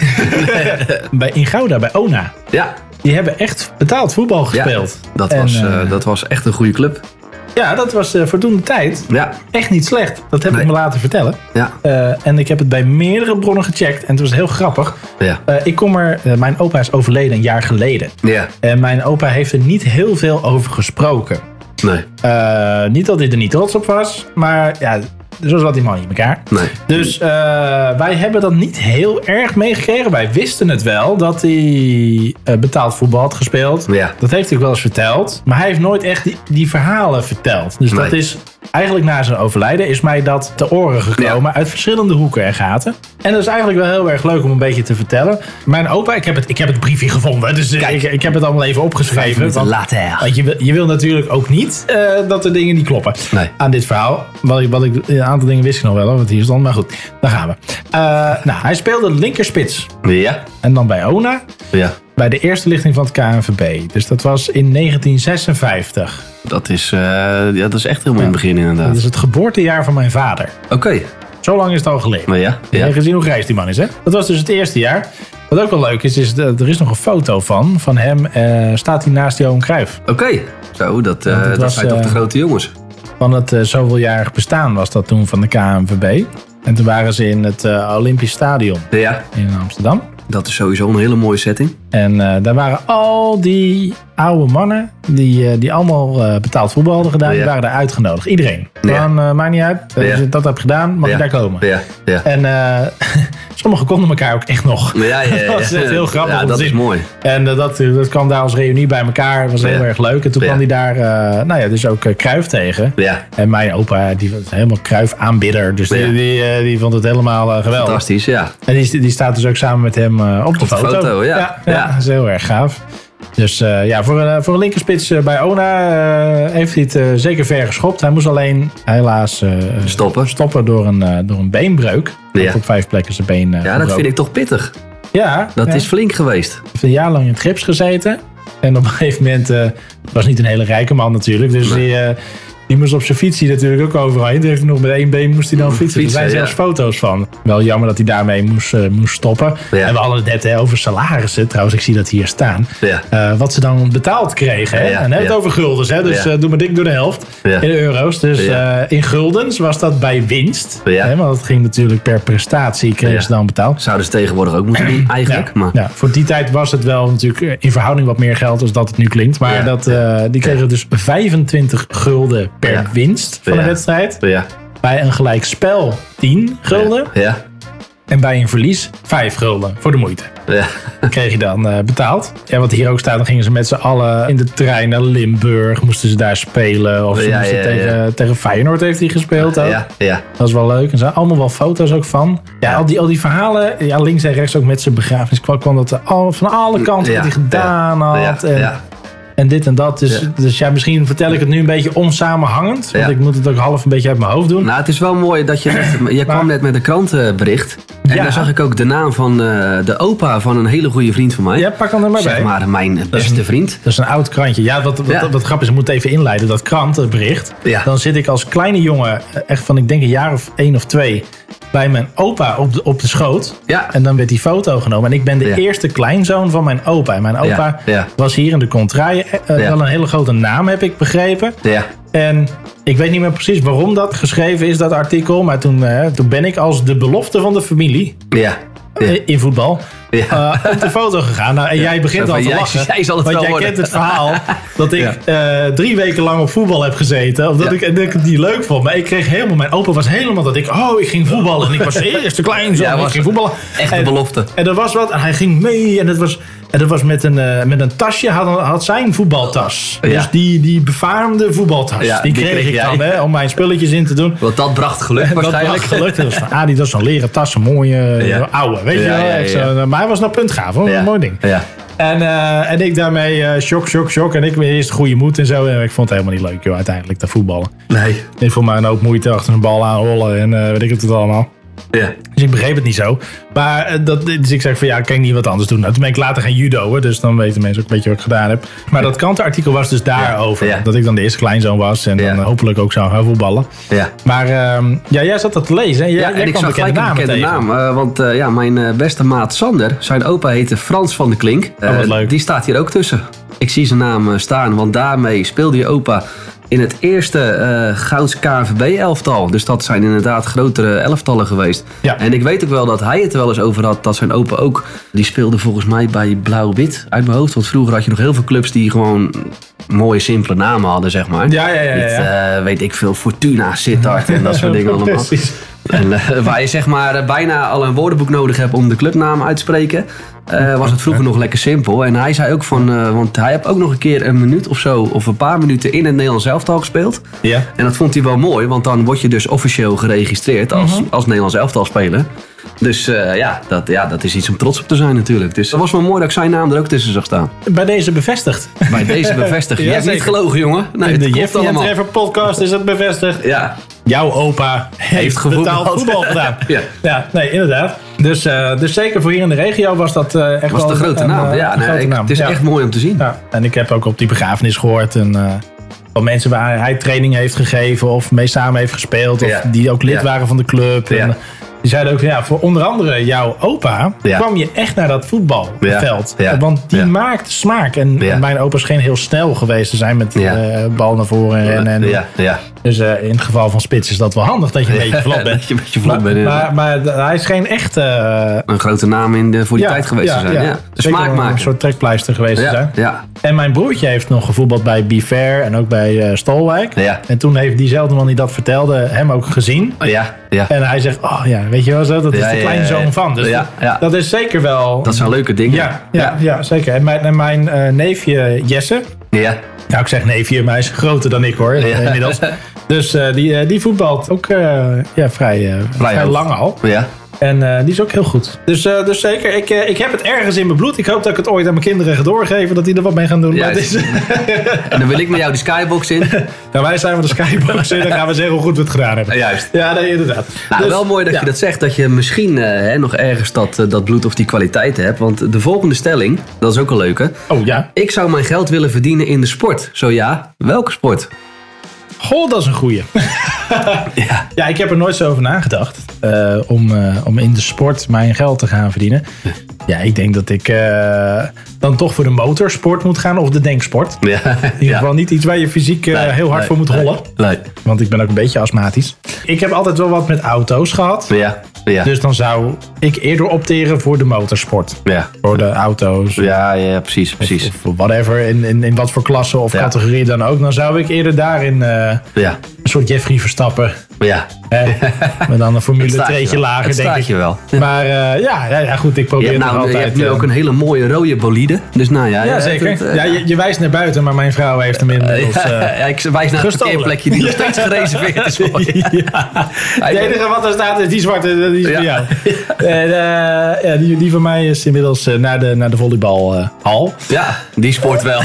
bij, in Gouda, bij Ona. Ja. Die hebben echt betaald voetbal gespeeld. Ja, dat, en, was, uh, dat was echt een goede club. Ja, dat was uh, voor toen de tijd ja. echt niet slecht. Dat heb nee. ik me laten vertellen. Ja. Uh, en ik heb het bij meerdere bronnen gecheckt. En het was heel grappig. Ja. Uh, ik kom er, uh, mijn opa is overleden een jaar geleden. Ja. En mijn opa heeft er niet heel veel over gesproken. Nee. Uh, niet dat hij er niet trots op was. Maar ja, zo zat die man niet in elkaar. Nee. Dus uh, wij hebben dat niet heel erg meegekregen. Wij wisten het wel dat hij uh, betaald voetbal had gespeeld. Ja. Dat heeft hij ook wel eens verteld. Maar hij heeft nooit echt die, die verhalen verteld. Dus nee. dat is eigenlijk na zijn overlijden is mij dat te oren gekomen. Ja. Uit verschillende hoeken en gaten. En dat is eigenlijk wel heel erg leuk om een beetje te vertellen. Mijn opa, ik heb het, ik heb het briefje gevonden. Dus ik, ik heb het allemaal even opgeschreven. Want, want je, wil, je wil natuurlijk ook niet uh, dat er dingen niet kloppen nee. aan dit verhaal. Wat ik, wat ik, een aantal dingen wist ik nog wel, want hier stond. Maar goed, daar gaan we. Uh, nou, hij speelde linkerspits. Ja. En dan bij Ona. Ja. Bij de eerste lichting van het K N V B. Dus dat was in negentien Dat is, uh, ja, dat is echt helemaal ja. in het begin inderdaad. Dat is het geboortejaar van mijn vader. Oké. Okay. Zo lang is het al geleden. Maar ja, ja. En gezien hoe grijs die man is, hè? Dat was dus het eerste jaar. Wat ook wel leuk is, is de, er is nog een foto van. Van hem uh, staat hij naast Johan Cruijff. Oké, okay. Zo, dat, uh, dat was, zijn toch de grote jongens. Van het uh, zoveeljarig bestaan was dat toen van de K N V B. En toen waren ze in het uh, Olympisch Stadion ja. in Amsterdam. Dat is sowieso een hele mooie setting. En uh, daar waren al die oude mannen die, uh, die allemaal uh, betaald voetbal hadden gedaan. Ja. Die waren daar uitgenodigd. Iedereen. Ja. Dan uh, maakt niet uit. Als ja. je dat hebt gedaan, mag ja. je daar komen. Ja. Ja. En uh, sommigen konden elkaar ook echt nog. Ja, ja, ja. Dat was echt heel grappig ja, om te dat zien. is mooi. En uh, dat, dat kwam daar als reunie bij elkaar. Dat was heel ja. erg leuk. En toen ja. kwam hij daar, uh, nou ja, dus ook uh, Cruijff tegen. Ja. En mijn opa, die was helemaal Cruijff aanbidder. Dus die, ja. die, uh, die vond het helemaal uh, geweldig. Fantastisch, ja. En die, die staat dus ook samen met hem uh, op de op foto. De foto ja. Ja, ja, ja. Dat is heel erg gaaf. Dus uh, ja, voor een, voor een linkerspits uh, bij Ona uh, heeft hij het uh, zeker ver geschopt. Hij moest alleen helaas uh, stoppen. stoppen door een, uh, door een beenbreuk. Hij heeft op vijf plekken zijn been uh, Ja, gebroken. dat vind ik toch pittig. Ja. Dat ja. is flink geweest. Hij heeft een jaar lang in het gips gezeten. En op een gegeven moment, uh, was niet een hele rijke man natuurlijk. Dus nee. die, uh, die moest op zijn fietsie natuurlijk ook overal heen. Toen heeft hij nog met één been moest hij dan fietsen. Er zijn zelfs ja. foto's van. Wel jammer dat hij daarmee moest, uh, moest stoppen. Ja. En we hadden het net hè, over salarissen. Trouwens, ik zie dat hier staan. Ja. Uh, wat ze dan betaald kregen. Hè? Ja, ja. En hebben het ja. over guldens. Hè? Dus ja. uh, doe maar dik door de helft. Ja. In euro's. Dus ja. uh, in guldens was dat bij winst. Ja. Hè? Want het ging natuurlijk per prestatie. Kregen ja. ze dan betaald. Zouden ze tegenwoordig ook moeten doen eigenlijk. Ja. Maar. Ja, voor die tijd was het wel natuurlijk in verhouding wat meer geld. Als dat het nu klinkt. Maar ja. dat, uh, die kregen ja. dus vijfentwintig gulden per ja. winst. Van ja. de wedstrijd. Ja. Bij een gelijk spel tien gulden. Ja. Ja. En bij een verlies vijf gulden voor de moeite. Ja. Kreeg je dan uh, betaald. Ja, wat hier ook staat, dan gingen ze met z'n allen in de trein naar Limburg. Moesten ze daar spelen. Of ze ja, moesten ja, tegen, ja. tegen Feyenoord heeft hij gespeeld ook. Ja, ja. Dat is wel leuk. Er zijn allemaal wel foto's ook van. Ja, al die, al die verhalen. Ja, links en rechts ook met zijn begrafenis. Kwam, kwam dat al, van alle kanten ja, wat hij gedaan ja, had. Ja, en, ja. En dit en dat. Dus ja. dus ja, misschien vertel ik het nu een beetje onsamenhangend. Want ja. ik moet het ook half een beetje uit mijn hoofd doen. Nou, het is wel mooi dat je... Net, je kwam net met een krantenbericht. En ja. daar zag ik ook de naam van uh, de opa van een hele goede vriend van mij. Ja, pak dan er maar zeg bij. Zeg maar mijn beste een, vriend. Dat is een oud krantje. Ja, wat, wat, ja. wat grappig is, ik moet even inleiden. Dat krantenbericht. Ja. Dan zit ik als kleine jongen, echt van ik denk een jaar of één of twee... bij mijn opa op de, op de schoot. Ja. En dan werd die foto genomen. En ik ben de ja. eerste kleinzoon van mijn opa. En mijn opa ja. Ja. was hier in de contraille. Uh, ja. Wel een hele grote naam, heb ik begrepen. Ja. En ik weet niet meer precies waarom dat geschreven is, dat artikel. Maar toen, uh, toen ben ik als de belofte van de familie... Ja. Ja. in voetbal, ja. uh, op de foto gegaan. Nou, en ja. jij begint ja, al te jij, lachen. Jij zal het want wel jij worden. kent het verhaal dat ik ja. uh, drie weken lang op voetbal heb gezeten. Omdat ja. ik, dat ik het niet leuk vond. Maar ik kreeg helemaal... Mijn opa was helemaal dat ik... Oh, ik ging voetballen. En ik was de eerste kleinzoon. Ja, ik ging voetballen. Echt een belofte. En er was wat. En hij ging mee. En het was... En dat was met een, uh, met een tasje, had, had zijn voetbaltas. Ja. Dus die, die befaamde voetbaltas. Ja, die, die kreeg, kreeg ik dan, hè, om mijn spulletjes in te doen. Want dat bracht geluk waarschijnlijk. Dat bracht geluk. Dat was van Adidas, zo'n leren tas, een mooie ja. oude. Weet ja, je wel? Ja, ja, ja. Maar hij was nou puntgaaf, hoor. Ja. Een mooi ding. Ja. En, uh, en ik daarmee uh, shock, shock, shock. En ik weer eerst goede moed en zo. En ik vond het helemaal niet leuk, joh, uiteindelijk, dat voetballen. Nee. Ik vond mij een hoop moeite achter een bal aanrollen en uh, weet ik het allemaal. Ja. Dus ik begreep het niet zo. Maar dat, dus ik zeg van ja, kan ik niet wat anders doen. Nou, toen ben ik later gaan judoën. Dus dan weten mensen ook een beetje wat ik gedaan heb. Maar dat krantenartikel was dus daarover. Ja. Ja. Dat ik dan de eerste kleinzoon was. En ja. dan hopelijk ook zou gaan voetballen. Ja. Maar um, ja, jij zat dat te lezen. Hè? Jij, ja, en jij ik zag gelijk een bekende naam. Uh, want uh, ja, mijn uh, beste maat Sander, zijn opa heette Frans van der Klink. Uh, oh, wat leuk. Die staat hier ook tussen. Ik zie zijn naam uh, staan. Want daarmee speelde je opa in het eerste uh, Gouds K N V B-elftal. Dus dat zijn inderdaad grotere elftallen geweest. Ja. En ik weet ook wel dat hij het er wel eens over had. Dat zijn opa ook... Die speelde volgens mij bij Blauw-Wit uit mijn hoofd. Want vroeger had je nog heel veel clubs die gewoon mooie, simpele namen hadden, zeg maar. Ja, ja, ja. ja. Met, uh, weet ik veel, Fortuna, Sittard en dat soort dingen allemaal. Precies. En uh, waar je zeg maar uh, bijna al een woordenboek nodig hebt om de clubnaam uit te spreken... Uh, was het vroeger nog lekker simpel. En hij zei ook van... Uh, want hij heeft ook nog een keer een minuut of zo... of een paar minuten in het Nederlands elftal gespeeld. Ja. En dat vond hij wel mooi. Want dan word je dus officieel geregistreerd als, uh-huh. als Nederlands elftal speler. Dus uh, ja, dat, ja, dat is iets om trots op te zijn natuurlijk. Dus dat was wel mooi dat ik zijn naam er ook tussen zag staan. Bij deze bevestigd. Bij deze bevestigd. Je ja, hebt zeker. niet gelogen, jongen. Nee, in de Jeffrey en Trevor podcast is het bevestigd. Ja. Jouw opa heeft, heeft betaald voetbal gedaan. Ja. Ja, nee, inderdaad. Dus, uh, dus zeker voor hier in de regio was dat uh, echt was wel de grote een, naam. Een, ja, een nee, grote ik, naam. Het is ja. echt mooi om te zien. Ja. En ik heb ook op die begrafenis gehoord. En, uh, van mensen waar hij training heeft gegeven of mee samen heeft gespeeld. Of Ja. die ook lid Ja. waren van de club. Ja. En die zeiden ook, ja, voor onder andere jouw opa Ja. kwam je echt naar dat voetbalveld. Ja. Ja. Want die Ja. maakt smaak. En Ja. mijn opa scheen heel snel geweest te zijn met Ja. uh, bal naar voren en rennen. En, Ja, ja. Dus uh, in het geval van Spits is dat wel handig dat je een beetje vlot bent. Dat je een beetje vlot maar, bent, inderdaad. maar, maar hij scheen echt... Uh, Een grote naam in de, voor die tijd geweest te zijn. Ja. De Zeker smaakmaker. een soort trekpleister geweest te Ja, zijn. ja. En mijn broertje heeft nog gevoetbald bij Be Fair en ook bij uh, Stolwijk. Ja. En toen heeft diezelfde man die dat vertelde hem ook gezien. Ja, ja. En hij zegt, oh ja, weet je wel zo, dat is Ja, de ja, kleinzoon ja, ja. van. Dus Ja, ja. dat is zeker wel... Dat zijn leuke dingen. Ja, ja, ja. zeker. En mijn, en mijn uh, neefje Jesse, Ja. nou ik zeg neefje, maar hij is groter dan ik hoor, Ja. inmiddels. Dus uh, die, uh, die voetbalt ook uh, ja, vrij, uh, vrij, vrij hoog. lang al. Ja. En uh, die is ook heel goed. Dus, uh, dus zeker, ik, uh, ik heb het ergens in mijn bloed. Ik hoop dat ik het ooit aan mijn kinderen ga doorgeven. Dat die er wat mee gaan doen. Ja, maar het is... En dan wil ik met jou die skybox in. nou, wij zijn met de skybox in. Dan gaan we zeggen hoe goed we het gedaan hebben. Juist. Ja, nee, inderdaad. Nou, Dus, wel mooi dat ja. je dat zegt. Dat je misschien uh, hè, nog ergens dat, uh, dat bloed of die kwaliteiten hebt. Want de volgende stelling, dat is ook een leuke. Oh ja. Ik zou mijn geld willen verdienen in de sport. Zo ja, welke sport? Goh, dat is een goeie. Ja. Ja, ik heb er nooit zo over nagedacht. Uh, om, uh, om in de sport mijn geld te gaan verdienen. Ja, ik denk dat ik uh, dan toch voor de motorsport moet gaan. Of de denksport. Ja. In ieder geval niet iets waar je fysiek uh, Nee, heel hard nee, voor moet nee, rollen. Nee. Want ik ben ook een beetje astmatisch. Ik heb altijd wel wat met auto's gehad. Ja. Ja. Dus dan zou ik eerder opteren voor de motorsport. Ja. Voor de auto's. Ja, ja, precies, precies. Of, of whatever. In, in, in wat voor klasse of Ja. categorie dan ook. Dan zou ik eerder daarin uh, Ja. een soort Jeffrey Verstappen. Ja. Hè, maar dan een formule Het staat je treetje wel. lager, Het denk staat ik. je wel. Maar uh, ja, ja, ja, goed. Ik Je probeer hebt, nog nou, altijd... je hebt nu uh, ook een hele mooie rode bolide. Dus nou ja. Ja, je zeker. hebt het, uh, ja, je, je wijst naar buiten, maar mijn vrouw heeft hem inmiddels... Uh, ja, ik wijs naar een gestolen. parkeerplekje die nog steeds gereserveerd is voor je. ja. Het enige wat er staat is die zwarte, die is voor Ja. jou. En, uh, ja, die, die van mij is inmiddels uh, naar, de, naar de volleybalhal. Ja, die sport wel.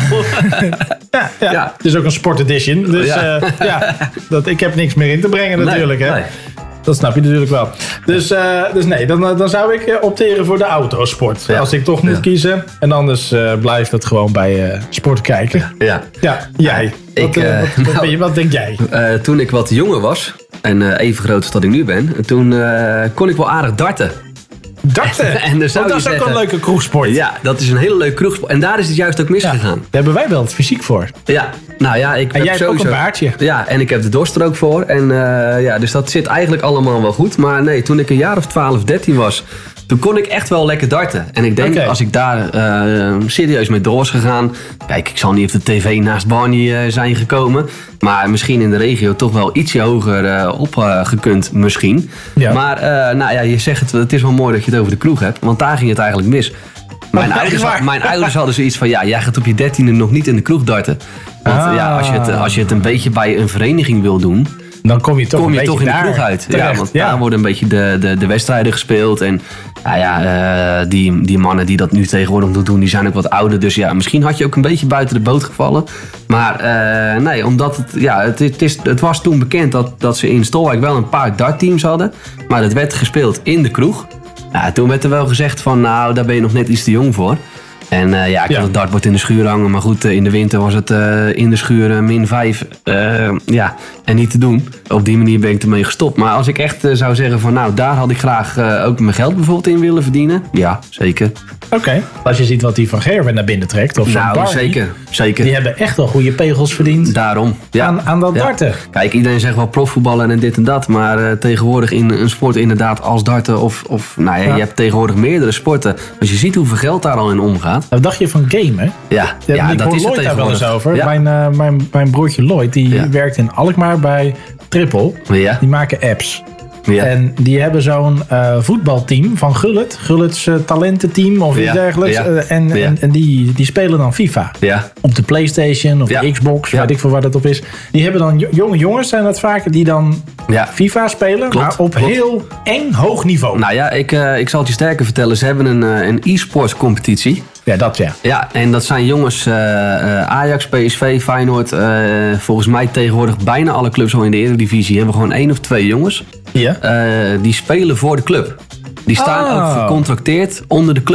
Ja, ja. Ja. Het is ook een sportedition. Dus Ja. ja, uh, ja dat, ik heb niks meer in te brengen natuurlijk. Nee, hè. nee. Dat snap je natuurlijk wel. Dus, uh, dus nee, dan, dan zou ik uh, opteren voor de autosport. Ja. Als ik toch moet Ja. kiezen. En anders uh, blijft het gewoon bij uh, sport kijken. Ja. Ja, jij. Ik, wat, uh, uh, wat, wat, nou, ben je- wat denk jij? Uh, toen ik wat jonger was, en uh, even groot als dat ik nu ben, toen uh, kon ik wel aardig darten. Darten. En dan zou Want dat je is ook zeggen- een leuke kroegsport. Ja, dat is een hele leuke kroegsport. En daar is het juist ook Ja. misgegaan. Daar hebben wij wel het fysiek voor. Ja, nou ja, ik En heb jij hebt ook sowieso... een baardje. Ja, en ik heb de dorst er ook voor. En uh, ja, dus dat zit eigenlijk allemaal wel goed. Maar nee, toen ik een jaar of twaalf, dertien was, toen kon ik echt wel lekker darten. En ik denk, Oké. als ik daar uh, serieus mee door was gegaan... Kijk, ik zal niet op de tv naast Barney uh, zijn gekomen. Maar misschien in de regio toch wel ietsje hoger uh, opgekund, uh, misschien. Ja. Maar uh, nou ja, je zegt het, het is wel mooi dat je het over de kroeg hebt. Want daar ging het eigenlijk mis. Mijn, Oh, ouders, echt waar? mijn ouders hadden zoiets van, ja, jij gaat op je dertiende nog niet in de kroeg darten. Want Ah. ja, als je, het, als je het een beetje bij een vereniging wil doen, Dan kom je toch, kom een je beetje toch in de daar kroeg uit. terecht. Ja, want Ja. daar worden een beetje de, de, de wedstrijden gespeeld. En nou ja, uh, die, die mannen die dat nu tegenwoordig nog doen, die zijn ook wat ouder. Dus ja, misschien had je ook een beetje buiten de boot gevallen. Maar uh, nee, omdat het, ja, het, het, is, het was toen bekend dat, dat ze in Stolwijk wel een paar dartteams hadden. Maar het werd gespeeld in de kroeg. Ja, toen werd er wel gezegd van, nou, daar ben je nog net iets te jong voor. En uh, ja, ik had Ja. het dartbord in de schuur hangen. Maar goed, uh, in de winter was het uh, in de schuur uh, min vijf. Uh, ja, en niet te doen. Op die manier ben ik ermee gestopt. Maar als ik echt uh, zou zeggen van, nou, daar had ik graag uh, ook mijn geld bijvoorbeeld in willen verdienen. Ja, zeker. Oké. Okay. Als je ziet wat die van Gerwen naar binnen trekt. Of zo'n Nou, Barney, zeker. Zeker. Die hebben echt wel goede pegels verdiend. Daarom. Ja. Aan, aan dat Ja. darten. Kijk, iedereen zegt wel profvoetballen en dit en dat. Maar uh, tegenwoordig in een sport inderdaad als darten of... of nou ja, Ja. je hebt tegenwoordig meerdere sporten. Als je ziet hoeveel geld daar al in omgaat. Wat dacht je van gamen? Ja, Ja, ja ik dat hoor is het Lloyd daar wel eens tegenwoordig. over. Ja. Mijn, uh, mijn, mijn broertje Lloyd, die Ja. werkt in Alkmaar bij Triple. Ja. Die maken apps. Ja. En die hebben zo'n uh, voetbalteam van Gullit. Gullit's uh, talententeam of iets Ja. dergelijks. Ja. Uh, en Ja. en, en die, die spelen dan FIFA. Ja. Op de PlayStation of Ja. de Xbox, Ja. weet ik veel waar dat op is. Die hebben dan jo- jonge jongens, zijn dat vaak, die dan Ja. FIFA spelen. Klopt, maar op klopt. heel eng hoog niveau. Nou ja, ik, uh, ik zal het je sterker vertellen. Ze hebben een, uh, een e-sports competitie. Ja, dat ja. Ja, en dat zijn jongens uh, uh, Ajax, P S V, Feyenoord. Uh, volgens mij tegenwoordig bijna alle clubs al in de Eredivisie hebben gewoon één of twee jongens. Ja. Uh, die spelen voor de club. Die staan Oh. ook gecontracteerd onder de club.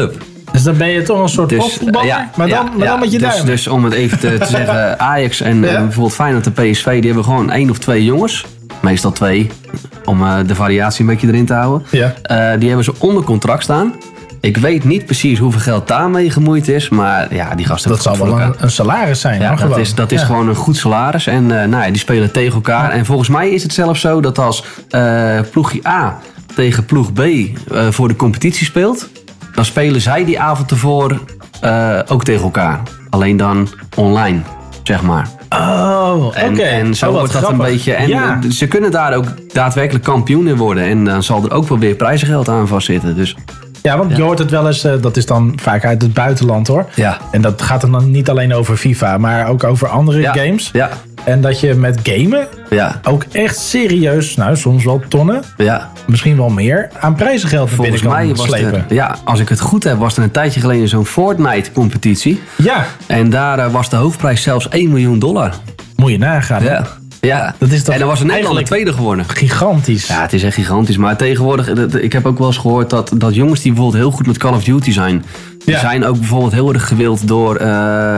Dus dan ben je toch een soort dus, profvoetballer, uh, ja, maar, dan, ja, maar dan met je dus, duim. Dus om het even te, te zeggen, Ajax en ja. uh, bijvoorbeeld Feyenoord en P S V, die hebben gewoon één of twee jongens. Meestal twee, om uh, de variatie een beetje erin te houden. Ja. Uh, die hebben ze onder contract staan. Ik weet niet precies hoeveel geld daarmee gemoeid is, maar ja, die gasten... Dat zal wel een, een salaris zijn. Ja, dat is, dat is ja. gewoon een goed salaris. En uh, nou ja, die spelen tegen elkaar. Ja. En volgens mij is het zelfs zo dat als uh, ploegje A tegen ploeg B uh, voor de competitie speelt, dan spelen zij die avond ervoor uh, ook tegen elkaar. Alleen dan online, zeg maar. Oh, oké. En, en zo oh, wordt dat grappig. Een beetje... En ja. ze kunnen daar ook daadwerkelijk kampioen in worden. En dan zal er ook wel weer prijzengeld aan vastzitten. Dus... Ja, want ja. je hoort het wel eens, uh, dat is dan vaak uit het buitenland hoor. Ja. En dat gaat dan niet alleen over FIFA, maar ook over andere ja. games. Ja. En dat je met gamen ja. ook echt serieus, nou soms wel tonnen, ja. misschien wel meer, aan prijzengeld naar binnen kan slepen. Er, ja, als ik het goed heb, was er een tijdje geleden zo'n Fortnite-competitie. Ja. En daar uh, was de hoofdprijs zelfs één miljoen dollar. Moet je nagaan. Ja. Ja, dat is toch en dan was er Nederland de tweede geworden. Gigantisch. Ja, het is echt gigantisch. Maar tegenwoordig, ik heb ook wel eens gehoord dat, dat jongens die bijvoorbeeld heel goed met Call of Duty zijn, die ja. zijn ook bijvoorbeeld heel erg gewild door uh, uh,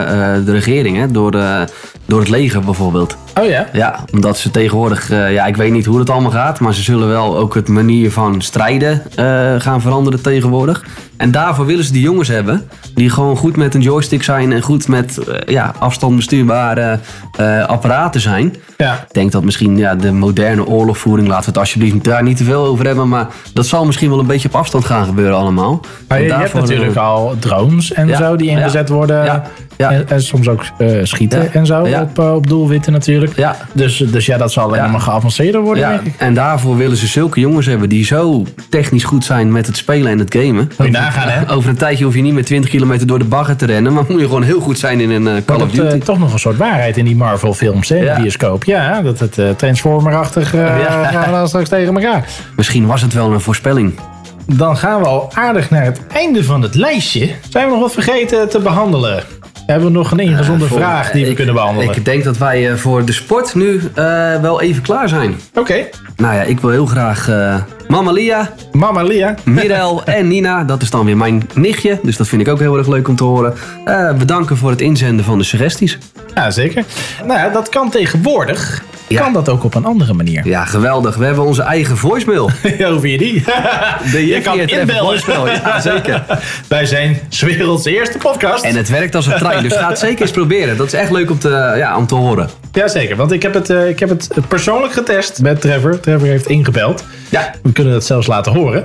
de regering, hè? Door, uh, door het leger bijvoorbeeld. Oh ja? Ja, omdat ze tegenwoordig, uh, ja, ik weet niet hoe het allemaal gaat, maar ze zullen wel ook het manier van strijden uh, gaan veranderen tegenwoordig. En daarvoor willen ze die jongens hebben die gewoon goed met een joystick zijn en goed met uh, ja, afstandbestuurbare uh, apparaten zijn. Ja. Ik denk dat misschien ja, de moderne oorlogvoering, laten we het alsjeblieft daar niet te veel over hebben, maar dat zal misschien wel een beetje op afstand gaan gebeuren allemaal. Maar je, je hebt natuurlijk uh, al drones en ja, zo die ingezet ja, worden. Ja, ja. En, en soms ook uh, schieten ja, en zo ja. op, uh, op doelwitten natuurlijk. Ja. Dus, dus ja, dat zal alleen ja. maar geavanceerder worden. Ja. En daarvoor willen ze zulke jongens hebben die zo technisch goed zijn met het spelen en het gamen. Moet je nagaan, hè? Over een tijdje hoef je niet met twintig kilometer door de bagger te rennen, maar moet je gewoon heel goed zijn in een uh, Call of Duty. Er uh, toch nog een soort waarheid in die Marvel films, hè? Ja. De bioscoop. Ja, dat het uh, Transformer-achtig uh, ja. gaan we dan straks tegen elkaar. Misschien was het wel een voorspelling. Dan gaan we al aardig naar het einde van het lijstje. Zijn we nog wat vergeten te behandelen? Hebben we nog een ingezonde uh, voor, vraag die we ik, kunnen behandelen? Ik denk dat wij uh, voor de sport nu uh, wel even klaar zijn. Oké. Okay. Nou ja, ik wil heel graag uh, Mama Lia, Mama Lia, Mirel en Nina, dat is dan weer mijn nichtje, dus dat vind ik ook heel erg leuk om te horen. Uh, bedanken voor het inzenden van de suggesties. Ja, zeker. Nou ja, dat kan tegenwoordig. Ja. Kan dat ook op een andere manier? Ja, geweldig. We hebben onze eigen voicemail. Ja, hoe vind je die? De je kan inbellen. Ja, zeker. Wij zijn 's werelds eerste podcast. En het werkt als een trein, dus ga het zeker eens proberen. Dat is echt leuk om te, ja, om te horen. Jazeker, want ik heb, het, uh, ik heb het persoonlijk getest met Trevor. Trevor heeft ingebeld. Ja. We kunnen het zelfs laten horen.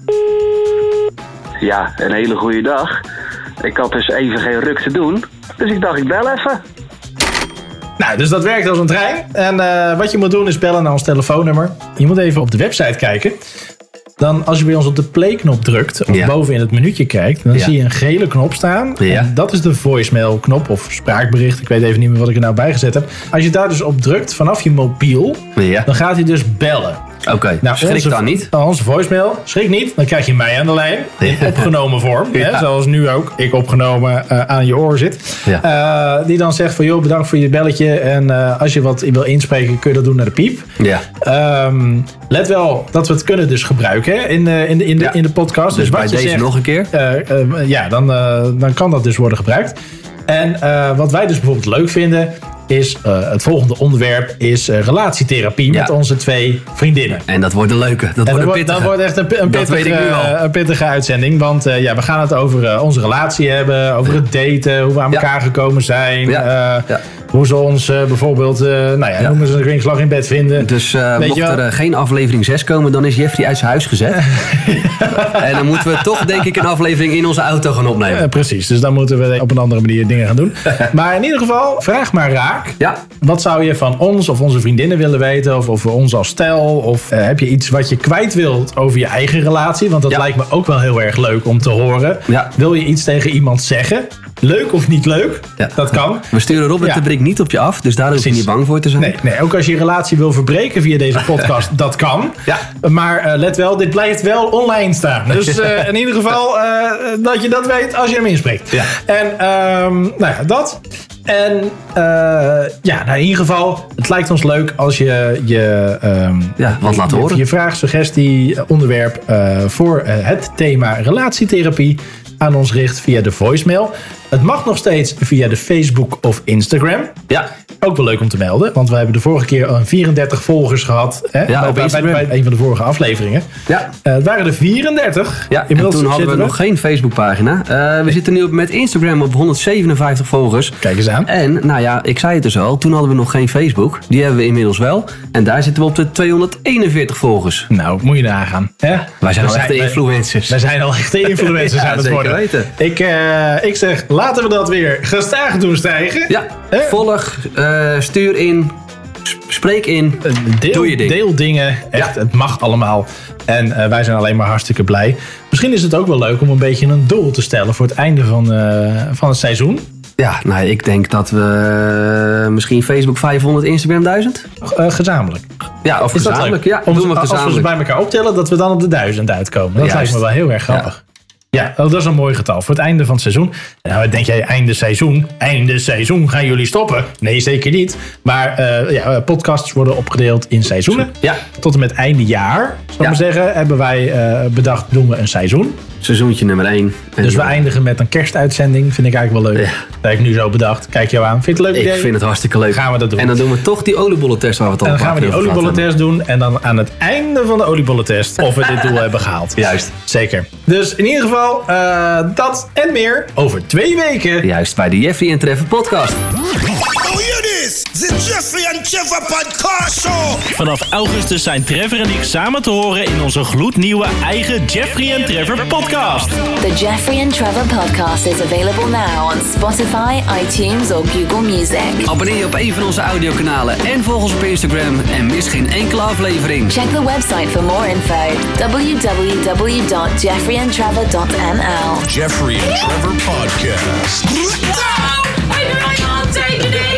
Ja, een hele goede dag. Ik had dus even geen ruk te doen, dus ik dacht ik bel even. Nou, dus dat werkt als een trein. En uh, wat je moet doen is bellen naar ons telefoonnummer. Je moet even op de website kijken. Dan als je bij ons op de play-knop drukt, of ja. boven in het menuutje kijkt, dan ja. zie je een gele knop staan. Ja. En dat is de voicemail-knop of spraakbericht. Ik weet even niet meer wat ik er nou bij gezet heb. Als je daar dus op drukt vanaf je mobiel, ja. dan gaat hij dus bellen. Oké, okay. nou, schrik onze, dan niet. Onze voicemail, schrik niet. Dan krijg je mij aan de lijn, in ja. opgenomen vorm. Ja. Hè, zoals nu ook, ik opgenomen uh, aan je oor zit. Ja. Uh, die dan zegt van, joh, bedankt voor je belletje. En uh, als je wat wil inspreken, kun je dat doen naar de piep. Ja. Um, let wel dat we het kunnen dus gebruiken hè, in, uh, in, de, in, de, ja. in de podcast. Dus, dus bij deze zegt, nog een keer? Uh, uh, ja, dan, uh, dan kan dat dus worden gebruikt. En uh, wat wij dus bijvoorbeeld leuk vinden, is uh, het volgende onderwerp is uh, relatietherapie ja. met onze twee vriendinnen. En dat wordt een leuke. Dat, wordt, een pittige. dat wordt echt een, een, pittige, uh, een pittige uitzending. Want uh, ja, we gaan het over uh, onze relatie hebben, over ja. het daten, hoe we aan elkaar ja. gekomen zijn. Ja. Uh, ja. Hoe ze ons uh, bijvoorbeeld, uh, nou ja, ja. noemen ze een kringslag in bed vinden. Dus uh, mocht er uh, geen aflevering zes komen, dan is Jeffrey uit zijn huis gezet. En dan moeten we toch, denk ik, een aflevering in onze auto gaan opnemen. Uh, precies, dus dan moeten we op een andere manier dingen gaan doen. Maar in ieder geval, vraag maar raak. Ja. Wat zou je van ons of onze vriendinnen willen weten? Of over ons als stel? Of uh, heb je iets wat je kwijt wilt over je eigen relatie? Want dat ja. lijkt me ook wel heel erg leuk om te horen. Ja. Wil je iets tegen iemand zeggen? Leuk of niet leuk? Ja. Dat kan. We sturen Robert ja. de Brik niet op je af, dus daar hoef je niet bang voor te zijn. Nee, nee, ook als je je relatie wil verbreken via deze podcast, dat kan. Ja. Maar uh, let wel, dit blijft wel online staan. Dus uh, in ieder geval uh, dat je dat weet als je hem inspreekt. Ja. En um, nou ja, dat. En uh, ja, nou in ieder geval, het lijkt ons leuk als je je, um, ja, wat laat je, horen. je vraag, suggestie, onderwerp uh, voor uh, het thema relatietherapie aan ons richt via de voicemail. Het mag nog steeds via de Facebook of Instagram. Ja. Ook wel leuk om te melden, want we hebben de vorige keer al vierendertig volgers gehad. Hè, ja, bij, op bij, bij, bij een van de vorige afleveringen. Ja. Uh, het waren er vierendertig. Ja, en toen hadden we, we nog geen Facebookpagina. Uh, we zitten nu op, met Instagram op honderdzevenenvijftig volgers. Kijk eens aan. En, nou ja, ik zei het dus al, toen hadden we nog geen Facebook. Die hebben we inmiddels wel. En daar zitten we op de tweehonderdeenenveertig volgers. Nou, moet je nagaan. Hè? Wij zijn al echte influencers. Wij zijn al echte influencers ja, aan het worden. Weten. Ik, uh, ik zeg, laten we dat weer gestaag doen stijgen. Ja, Hè? volg, uh, stuur in, spreek in, deel, doe je ding. Deel dingen, echt, ja. Het mag allemaal. En uh, wij zijn alleen maar hartstikke blij. Misschien is het ook wel leuk om een beetje een doel te stellen voor het einde van, uh, van het seizoen. Ja, nou, ik denk dat we uh, misschien Facebook vijfhonderd, Instagram duizend. Uh, gezamenlijk. Ja, of is gezamenlijk. Ja, om, doen we als gezamenlijk. we ze bij elkaar optellen, dat we dan op de duizend uitkomen. Dat Juist. lijkt me wel heel erg grappig. Ja. Ja, dat is een mooi getal. Voor het einde van het seizoen. Nou, denk jij einde seizoen? Einde seizoen gaan jullie stoppen? Nee, zeker niet. Maar uh, ja, podcasts worden opgedeeld in seizoenen. Ja. Tot en met einde jaar, zal ik ja. maar zeggen, hebben wij uh, bedacht, doen we een seizoen. Seizoentje nummer één. Dus we eindigen met een kerstuitzending. Vind ik eigenlijk wel leuk. Ja. Dat heb ik nu zo bedacht. Kijk jou aan. Vind je het leuk idee? Ik vind het hartstikke leuk. Gaan we dat doen. En dan doen we toch die oliebollentest waar we het al En dan gaan we die oliebollentest doen. En dan aan het einde van de oliebollentest of we dit doel hebben gehaald. Juist. Zeker. Dus in ieder geval, uh, dat en meer over twee weken. Juist, bij de Jeffrey en Trevor podcast. Oh, hear this! The Jeffrey and Trevor podcast show! Vanaf augustus zijn Trevor en ik samen te horen in onze gloednieuwe eigen Jeffrey and Trevor podcast. The Jeffrey and Trevor podcast is available now on Spotify, iTunes or Google Music. Abonneer je op een van onze audiokanalen en volg ons op Instagram en mis geen enkele aflevering. Check the website for more info. w w w dot jeffrey and trevor dot n l Jeffrey and Trevor podcast. I really can't take it in.